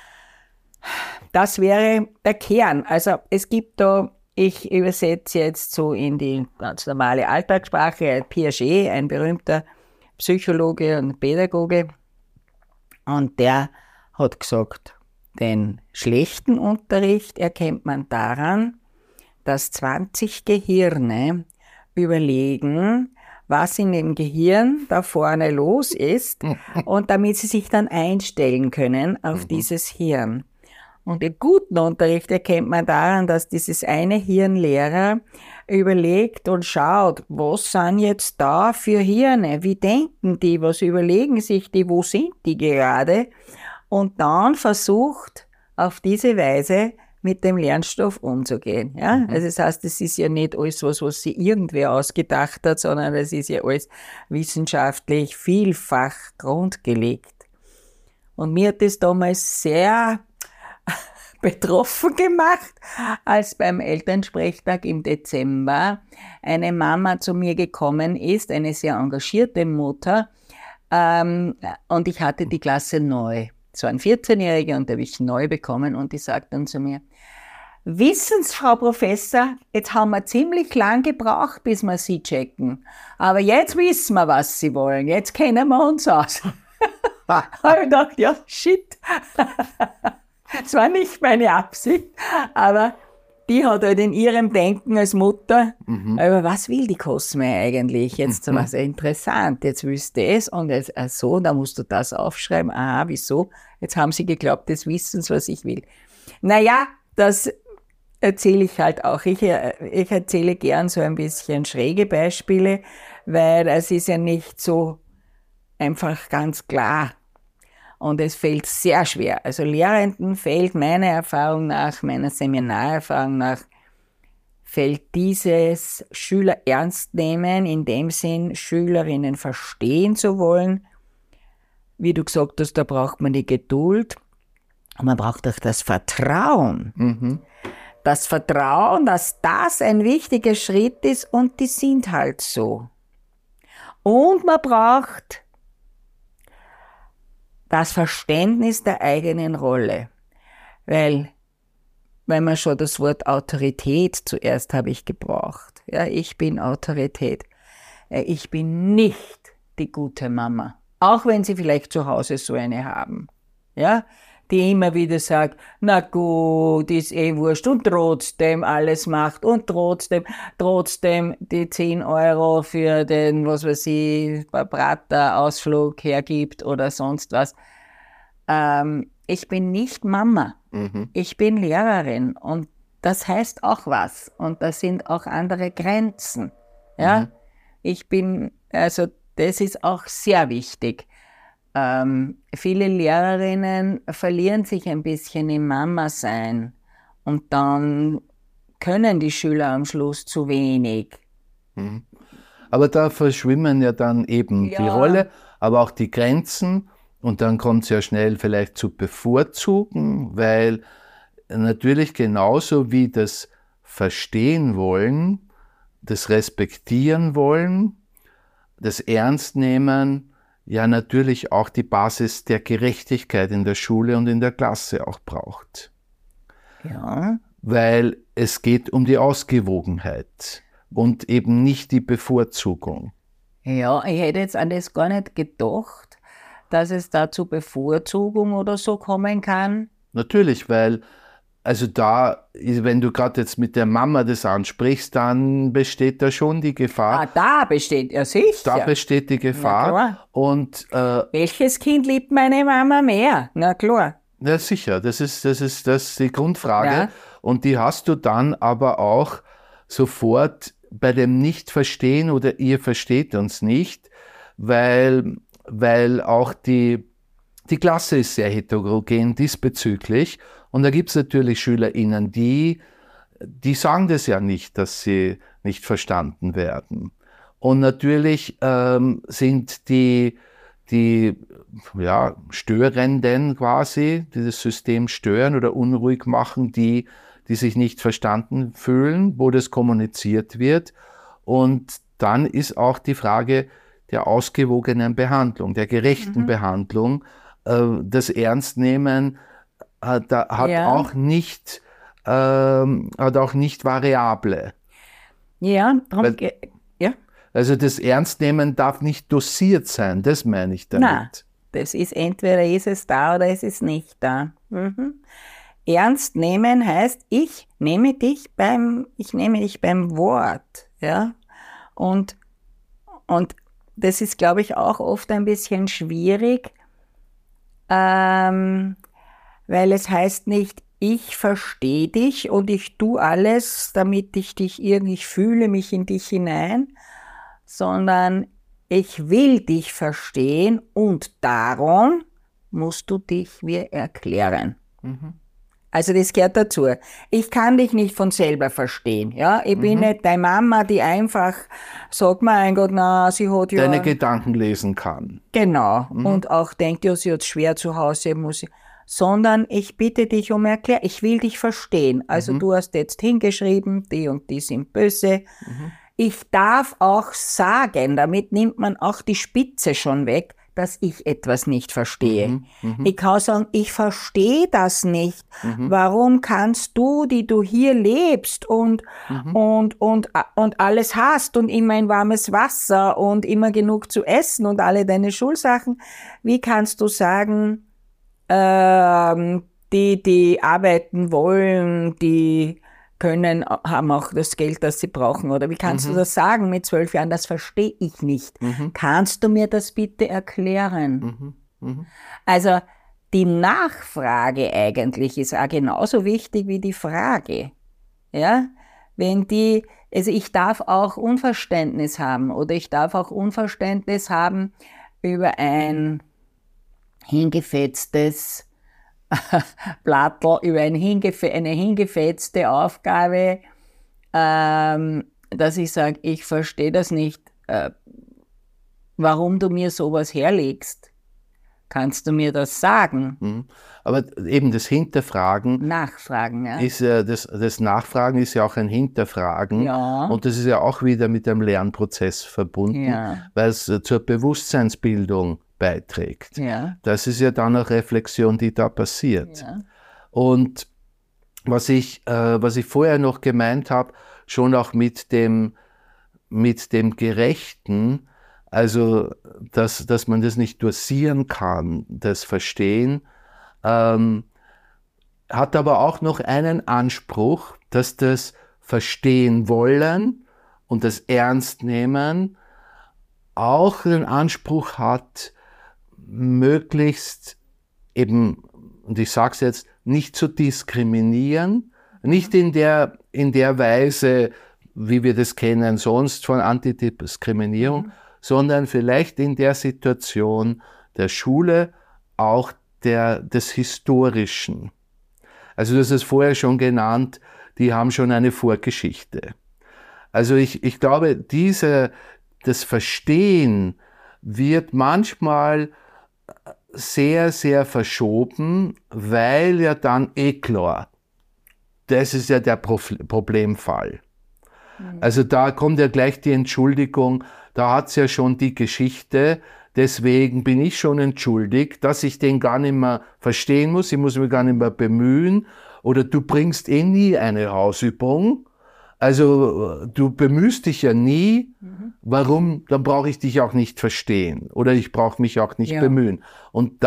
Das wäre der Kern. Also es gibt da, ich übersetze jetzt so in die ganz normale Alltagssprache, Piaget, ein berühmter Psychologe und Pädagoge, und der hat gesagt, den schlechten Unterricht erkennt man daran, dass 20 Gehirne überlegen, was in dem Gehirn da vorne los ist und damit sie sich dann einstellen können auf dieses Hirn. Und im guten Unterricht erkennt man daran, dass dieses eine Hirnlehrer überlegt und schaut, was sind jetzt da für Hirne, wie denken die, was überlegen sich die, wo sind die gerade? Und dann versucht auf diese Weise mit dem Lernstoff umzugehen. Ja? Also das heißt, es ist ja nicht alles was sich irgendwer ausgedacht hat, sondern es ist ja alles wissenschaftlich vielfach grundgelegt. Und mir hat das damals sehr betroffen gemacht, als beim Elternsprechtag im Dezember eine Mama zu mir gekommen ist, eine sehr engagierte Mutter, und ich hatte die Klasse neu. Es war ein 14-Jähriger und der habe ich neu bekommen und die sagt dann zu mir, wissen Sie, Frau Professor, jetzt haben wir ziemlich lang gebraucht, bis wir Sie checken, aber jetzt wissen wir, was Sie wollen, jetzt kennen wir uns aus. Da habe ich gedacht, ja, shit. Das war nicht meine Absicht, aber die hat halt in ihrem Denken als Mutter, aber was will die Cosme eigentlich? Jetzt war es interessant, jetzt willst du das und jetzt, so, da musst du das aufschreiben. Aha, wieso? Jetzt haben sie geglaubt, jetzt wissen sie, was ich will. Naja, das erzähle ich halt auch. Ich erzähle gern so ein bisschen schräge Beispiele, weil es ist ja nicht so einfach ganz klar. Und es fällt sehr schwer. Also Lehrenden fällt meiner Erfahrung nach, meiner Seminarerfahrung nach, fällt dieses Schüler ernst nehmen, in dem Sinn, Schülerinnen verstehen zu wollen. Wie du gesagt hast, da braucht man die Geduld. Und man braucht auch das Vertrauen. Das Vertrauen, dass das ein wichtiger Schritt ist und die sind halt so. Und man braucht das Verständnis der eigenen Rolle. Weil, wenn man schon das Wort Autorität zuerst habe ich gebraucht. Ja, ich bin Autorität. Ich bin nicht die gute Mama. Auch wenn Sie vielleicht zu Hause so eine haben. Ja, die immer wieder sagt, na gut, ist eh wurscht und trotzdem alles macht und trotzdem die 10 Euro für den, was weiß ich, Prater-Ausflug hergibt oder sonst was. Ich bin nicht Mama. Ich bin Lehrerin und das heißt auch was und da sind auch andere Grenzen. Ja, also das ist auch sehr wichtig. Viele Lehrerinnen verlieren sich ein bisschen im Mama-Sein und dann können die Schüler am Schluss zu wenig.
Aber da verschwimmen ja dann eben die Rolle, aber auch die Grenzen und dann kommt es ja schnell vielleicht zu Bevorzugen, weil natürlich genauso wie das Verstehen wollen, das Respektieren wollen, das Ernstnehmen, ja natürlich auch die Basis der Gerechtigkeit in der Schule und in der Klasse auch braucht.
Ja.
Weil es geht um die Ausgewogenheit und eben nicht die Bevorzugung.
Ja, ich hätte jetzt an das gar nicht gedacht, dass es da zu Bevorzugung oder so kommen kann.
Natürlich, weil also da, wenn du gerade jetzt mit der Mama das ansprichst, dann besteht da schon die Gefahr.
Da besteht, ja sicher.
Da besteht die Gefahr.
Na klar.
Und
welches Kind liebt meine Mama mehr? Na klar.
Ja, sicher, das ist die Grundfrage.
Ja.
Und die hast du dann aber auch sofort bei dem Nicht-Verstehen oder ihr versteht uns nicht, weil auch die Klasse ist sehr heterogen diesbezüglich. Und da gibt es natürlich SchülerInnen, die sagen das ja nicht, dass sie nicht verstanden werden. Und natürlich sind die Störenden quasi, die das System stören oder unruhig machen, die sich nicht verstanden fühlen, wo das kommuniziert wird. Und dann ist auch die Frage der ausgewogenen Behandlung, der gerechten Behandlung, das Ernstnehmen hat auch nicht Variable.
Ja, darum ja.
Also das Ernstnehmen darf nicht dosiert sein, das meine ich damit.
Nein, das ist entweder ist es da oder es ist nicht da. Ernst nehmen heißt, ich nehme dich beim Wort, ja. Und Und das ist, glaube ich, auch oft ein bisschen schwierig, weil es heißt nicht, ich verstehe dich und ich tue alles, damit ich dich irgendwie fühle, mich in dich hinein, sondern ich will dich verstehen und darum musst du dich mir erklären. Also das gehört dazu. Ich kann dich nicht von selber verstehen. Ja? Ich bin nicht deine Mama, die einfach sagt, mein Gott, na, sie hat ja...
Deine Gedanken lesen kann.
Genau. Und auch denkt, ja, sie hat es schwer zu Hause, muss ich... Sondern ich bitte dich um Erklärung. Ich will dich verstehen. Also du hast jetzt hingeschrieben, die und die sind böse. Ich darf auch sagen, damit nimmt man auch die Spitze schon weg, dass ich etwas nicht verstehe. Ich kann sagen, ich verstehe das nicht. Warum kannst du, die du hier lebst und alles hast und immer ein warmes Wasser und immer genug zu essen und alle deine Schulsachen, wie kannst du sagen, die arbeiten wollen, die können, haben auch das Geld, das sie brauchen, oder wie kannst du das sagen mit 12 Jahren? Das verstehe ich nicht. Kannst du mir das bitte erklären? Also die Nachfrage eigentlich ist auch genauso wichtig wie die Frage. Ja? Also ich darf auch Unverständnis haben oder ich darf auch Unverständnis haben über ein hingefetztes Blattl, über eine hingefetzte Aufgabe, dass ich sage, ich verstehe das nicht, warum du mir sowas herlegst. Kannst du mir das sagen?
Aber eben das Hinterfragen,
Nachfragen, ja.
ist das Nachfragen ist ja auch ein Hinterfragen.
Ja.
Und das ist ja auch wieder mit dem Lernprozess verbunden, weil es zur Bewusstseinsbildung beiträgt.
Ja.
Das ist ja dann eine Reflexion, die da passiert.
Ja.
Und was ich vorher noch gemeint habe, schon auch mit dem Gerechten, also dass man das nicht dosieren kann, das Verstehen, hat aber auch noch einen Anspruch, dass das Verstehen wollen und das Ernst nehmen auch den Anspruch hat, möglichst eben, und ich sage es jetzt, nicht zu diskriminieren, nicht in der Weise, wie wir das kennen, sonst von Antidiskriminierung, sondern vielleicht in der Situation der Schule auch des Historischen. Also du hast es vorher schon genannt, die haben schon eine Vorgeschichte. Also ich glaube, das Verstehen wird manchmal sehr, sehr verschoben, weil ja dann klar, das ist ja der Problemfall. Also da kommt ja gleich die Entschuldigung, da hat es ja schon die Geschichte, deswegen bin ich schon entschuldigt, dass ich den gar nicht mehr verstehen muss, ich muss mich gar nicht mehr bemühen, oder du bringst nie eine Hausübung, also du bemühst dich ja nie, warum, dann brauche ich dich auch nicht verstehen oder ich brauche mich auch nicht bemühen. Und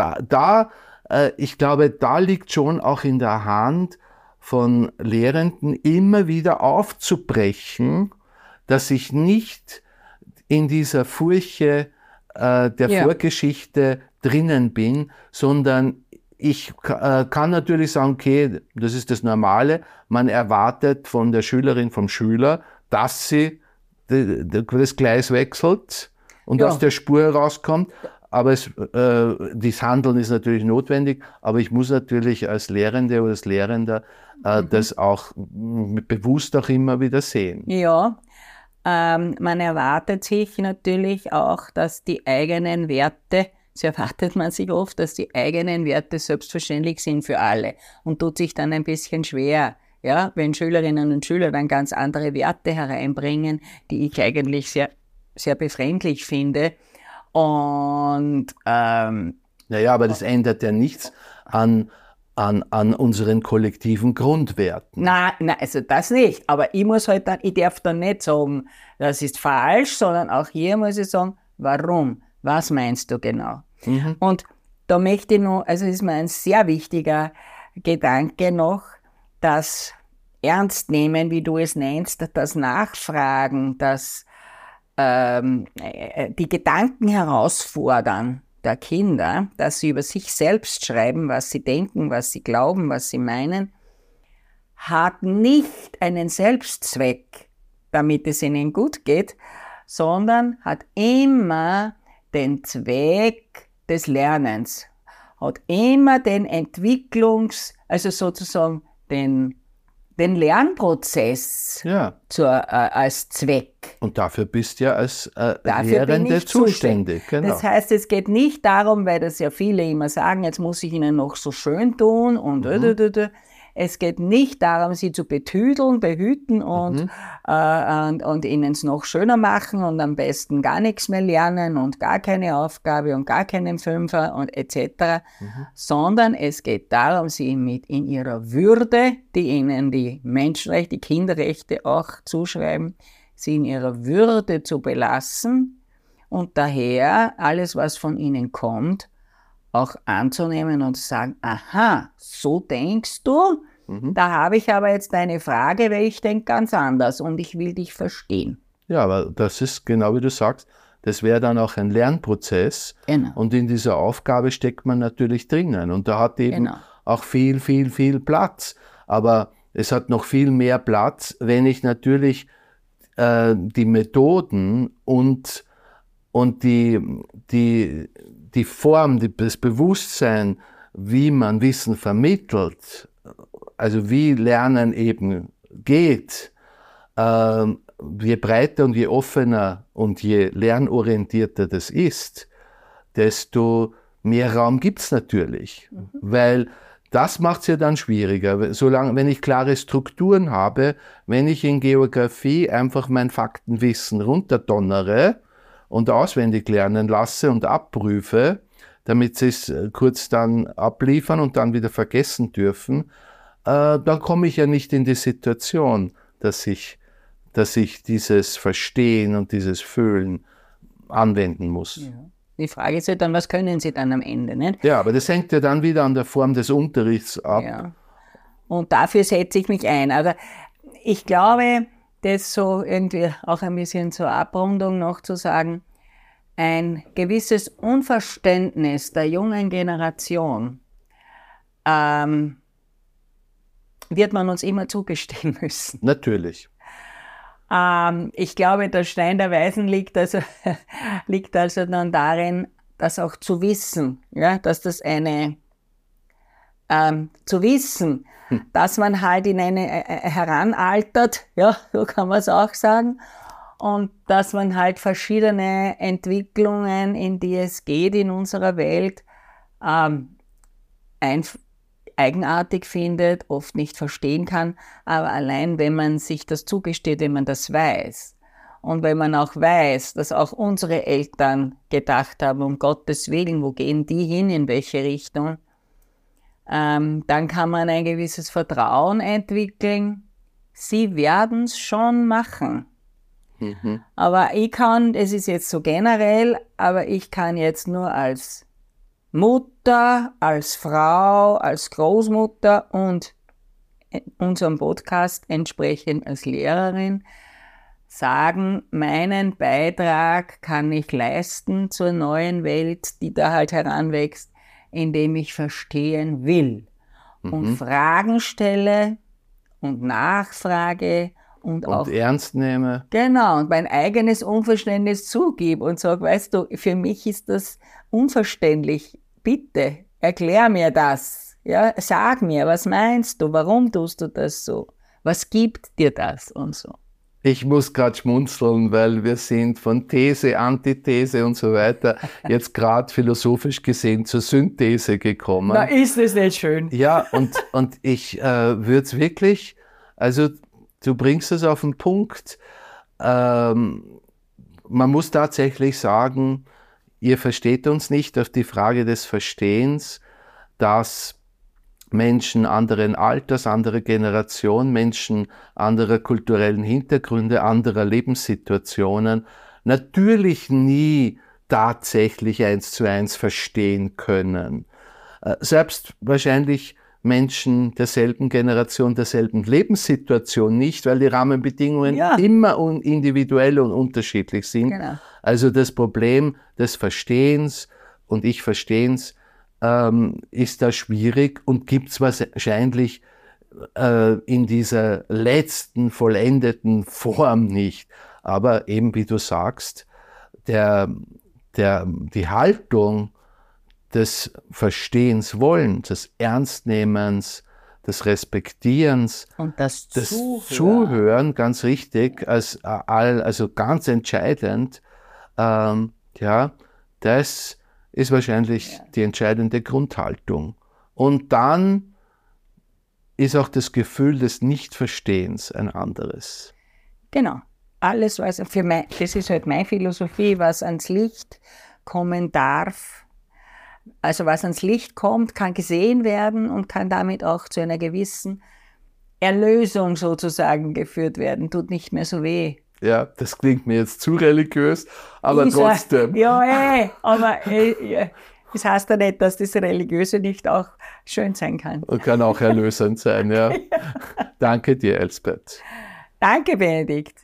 ich glaube, da liegt schon auch in der Hand von Lehrenden immer wieder aufzubrechen, dass ich nicht in dieser Furche der Vorgeschichte drinnen bin, sondern ich kann natürlich sagen, okay, das ist das Normale, man erwartet von der Schülerin, vom Schüler, dass sie das Gleis wechselt und aus der Spur herauskommt, aber das Handeln ist natürlich notwendig, aber ich muss natürlich als Lehrende oder als Lehrender das auch bewusst auch immer wieder sehen.
Ja, man erwartet sich natürlich auch, dass die eigenen Werte, so erwartet man sich oft, dass die eigenen Werte selbstverständlich sind für alle und tut sich dann ein bisschen schwer, ja, wenn Schülerinnen und Schüler dann ganz andere Werte hereinbringen, die ich eigentlich sehr, sehr befremdlich finde. Und
naja, aber das ändert ja nichts an unseren kollektiven Grundwerten.
Nein, also das nicht. Aber ich darf dann nicht sagen, das ist falsch, sondern auch hier muss ich sagen, warum? Was meinst du genau? Und da möchte ich noch, also ist mir ein sehr wichtiger Gedanke noch, das Ernst nehmen, wie du es nennst, das Nachfragen, das die Gedanken herausfordern der Kinder, dass sie über sich selbst schreiben, was sie denken, was sie glauben, was sie meinen, hat nicht einen Selbstzweck, damit es ihnen gut geht, sondern hat immer den Zweck des Lernens, hat immer den also sozusagen den Lernprozess als Zweck.
Und dafür bist du ja als Lehrende zuständig.
Genau. Das heißt, es geht nicht darum, weil das ja viele immer sagen, jetzt muss ich ihnen noch so schön tun und Es geht nicht darum, sie zu betüdeln, behüten und ihnen es noch schöner machen und am besten gar nichts mehr lernen und gar keine Aufgabe und gar keinen Fünfer und etc., sondern es geht darum, sie in ihrer Würde, die ihnen die Menschenrechte, die Kinderrechte auch zuschreiben, sie in ihrer Würde zu belassen und daher alles, was von ihnen kommt, auch anzunehmen und zu sagen, aha, so denkst du? Da habe ich aber jetzt eine Frage, weil ich denke ganz anders und ich will dich verstehen.
Ja, aber das ist genau wie du sagst, das wäre dann auch ein Lernprozess.
Genau.
Und in dieser Aufgabe steckt man natürlich drinnen und da hat eben auch viel, viel, viel Platz. Aber es hat noch viel mehr Platz, wenn ich natürlich die Methoden und die Form, das Bewusstsein, wie man Wissen vermittelt, also wie Lernen eben geht, je breiter und je offener und je lernorientierter das ist, desto mehr Raum gibt es natürlich. Weil das macht es ja dann schwieriger. Wenn ich klare Strukturen habe, wenn ich in Geografie einfach mein Faktenwissen runterdonnere und auswendig lernen lasse und abprüfe, damit sie es kurz dann abliefern und dann wieder vergessen dürfen, dann komme ich ja nicht in die Situation, dass ich dieses Verstehen und dieses Fühlen anwenden muss.
Ja. Die Frage ist ja dann, was können sie dann am Ende, nicht?
Ja, aber das hängt ja dann wieder an der Form des Unterrichts ab.
Ja. Und dafür setze ich mich ein. Also ich glaube, das so irgendwie auch ein bisschen zur Abrundung noch zu sagen, ein gewisses Unverständnis der jungen Generation wird man uns immer zugestehen müssen.
Natürlich.
Ich glaube, der Stein der Weisen liegt also dann darin, das auch zu wissen, ja, dass das zu wissen, dass man halt in eine heranaltert, ja, so kann man es auch sagen, und dass man halt verschiedene Entwicklungen, in die es geht in unserer Welt, eigenartig findet, oft nicht verstehen kann, aber allein wenn man sich das zugesteht, wenn man das weiß und wenn man auch weiß, dass auch unsere Eltern gedacht haben, um Gottes Willen, wo gehen die hin, in welche Richtung, dann kann man ein gewisses Vertrauen entwickeln, sie werden es schon machen. Aber es ist jetzt so generell, aber ich kann jetzt nur als Mutter, als Frau, als Großmutter und in unserem Podcast entsprechend als Lehrerin sagen, meinen Beitrag kann ich leisten zur neuen Welt, die da halt heranwächst, indem ich verstehen will und Fragen stelle und nachfrage und auch
ernst nehme.
Genau, und mein eigenes Unverständnis zugebe und sage, weißt du, für mich ist das unverständlich. Bitte, erklär mir das. Ja, sag mir, was meinst du? Warum tust du das so? Was gibt dir das und so?
Ich muss gerade schmunzeln, weil wir sind von These, Antithese und so weiter jetzt gerade philosophisch gesehen zur Synthese gekommen.
Na, ist das nicht schön?
Ja, und ich würde es wirklich, also du bringst es auf den Punkt. Man muss tatsächlich sagen, ihr versteht uns nicht auf die Frage des Verstehens, dass Menschen anderen Alters, anderer Generation, Menschen anderer kulturellen Hintergründe, anderer Lebenssituationen natürlich nie tatsächlich 1:1 verstehen können. Selbst wahrscheinlich Menschen derselben Generation, derselben Lebenssituation nicht, weil die Rahmenbedingungen immer individuell und unterschiedlich sind. Genau. Also das Problem des Verstehens und Ich-Verstehens ist da schwierig und gibt es wahrscheinlich in dieser letzten, vollendeten Form nicht. Aber eben, wie du sagst, die Haltung des Verstehens Wollens, des Ernstnehmens, des Respektierens,
und das
Zuhören, ganz richtig, also ganz entscheidend, das ist wahrscheinlich die entscheidende Grundhaltung. Und dann ist auch das Gefühl des Nichtverstehens ein anderes.
Genau. Alles, das ist halt meine Philosophie, was ans Licht kommen darf. Also was ans Licht kommt, kann gesehen werden und kann damit auch zu einer gewissen Erlösung sozusagen geführt werden. Tut nicht mehr so weh.
Ja, das klingt mir jetzt zu religiös, aber trotzdem.
Aber das heißt ja nicht, dass das Religiöse nicht auch schön sein kann.
Und kann auch erlösend sein, ja. Danke dir, Elsbeth.
Danke, Benedikt.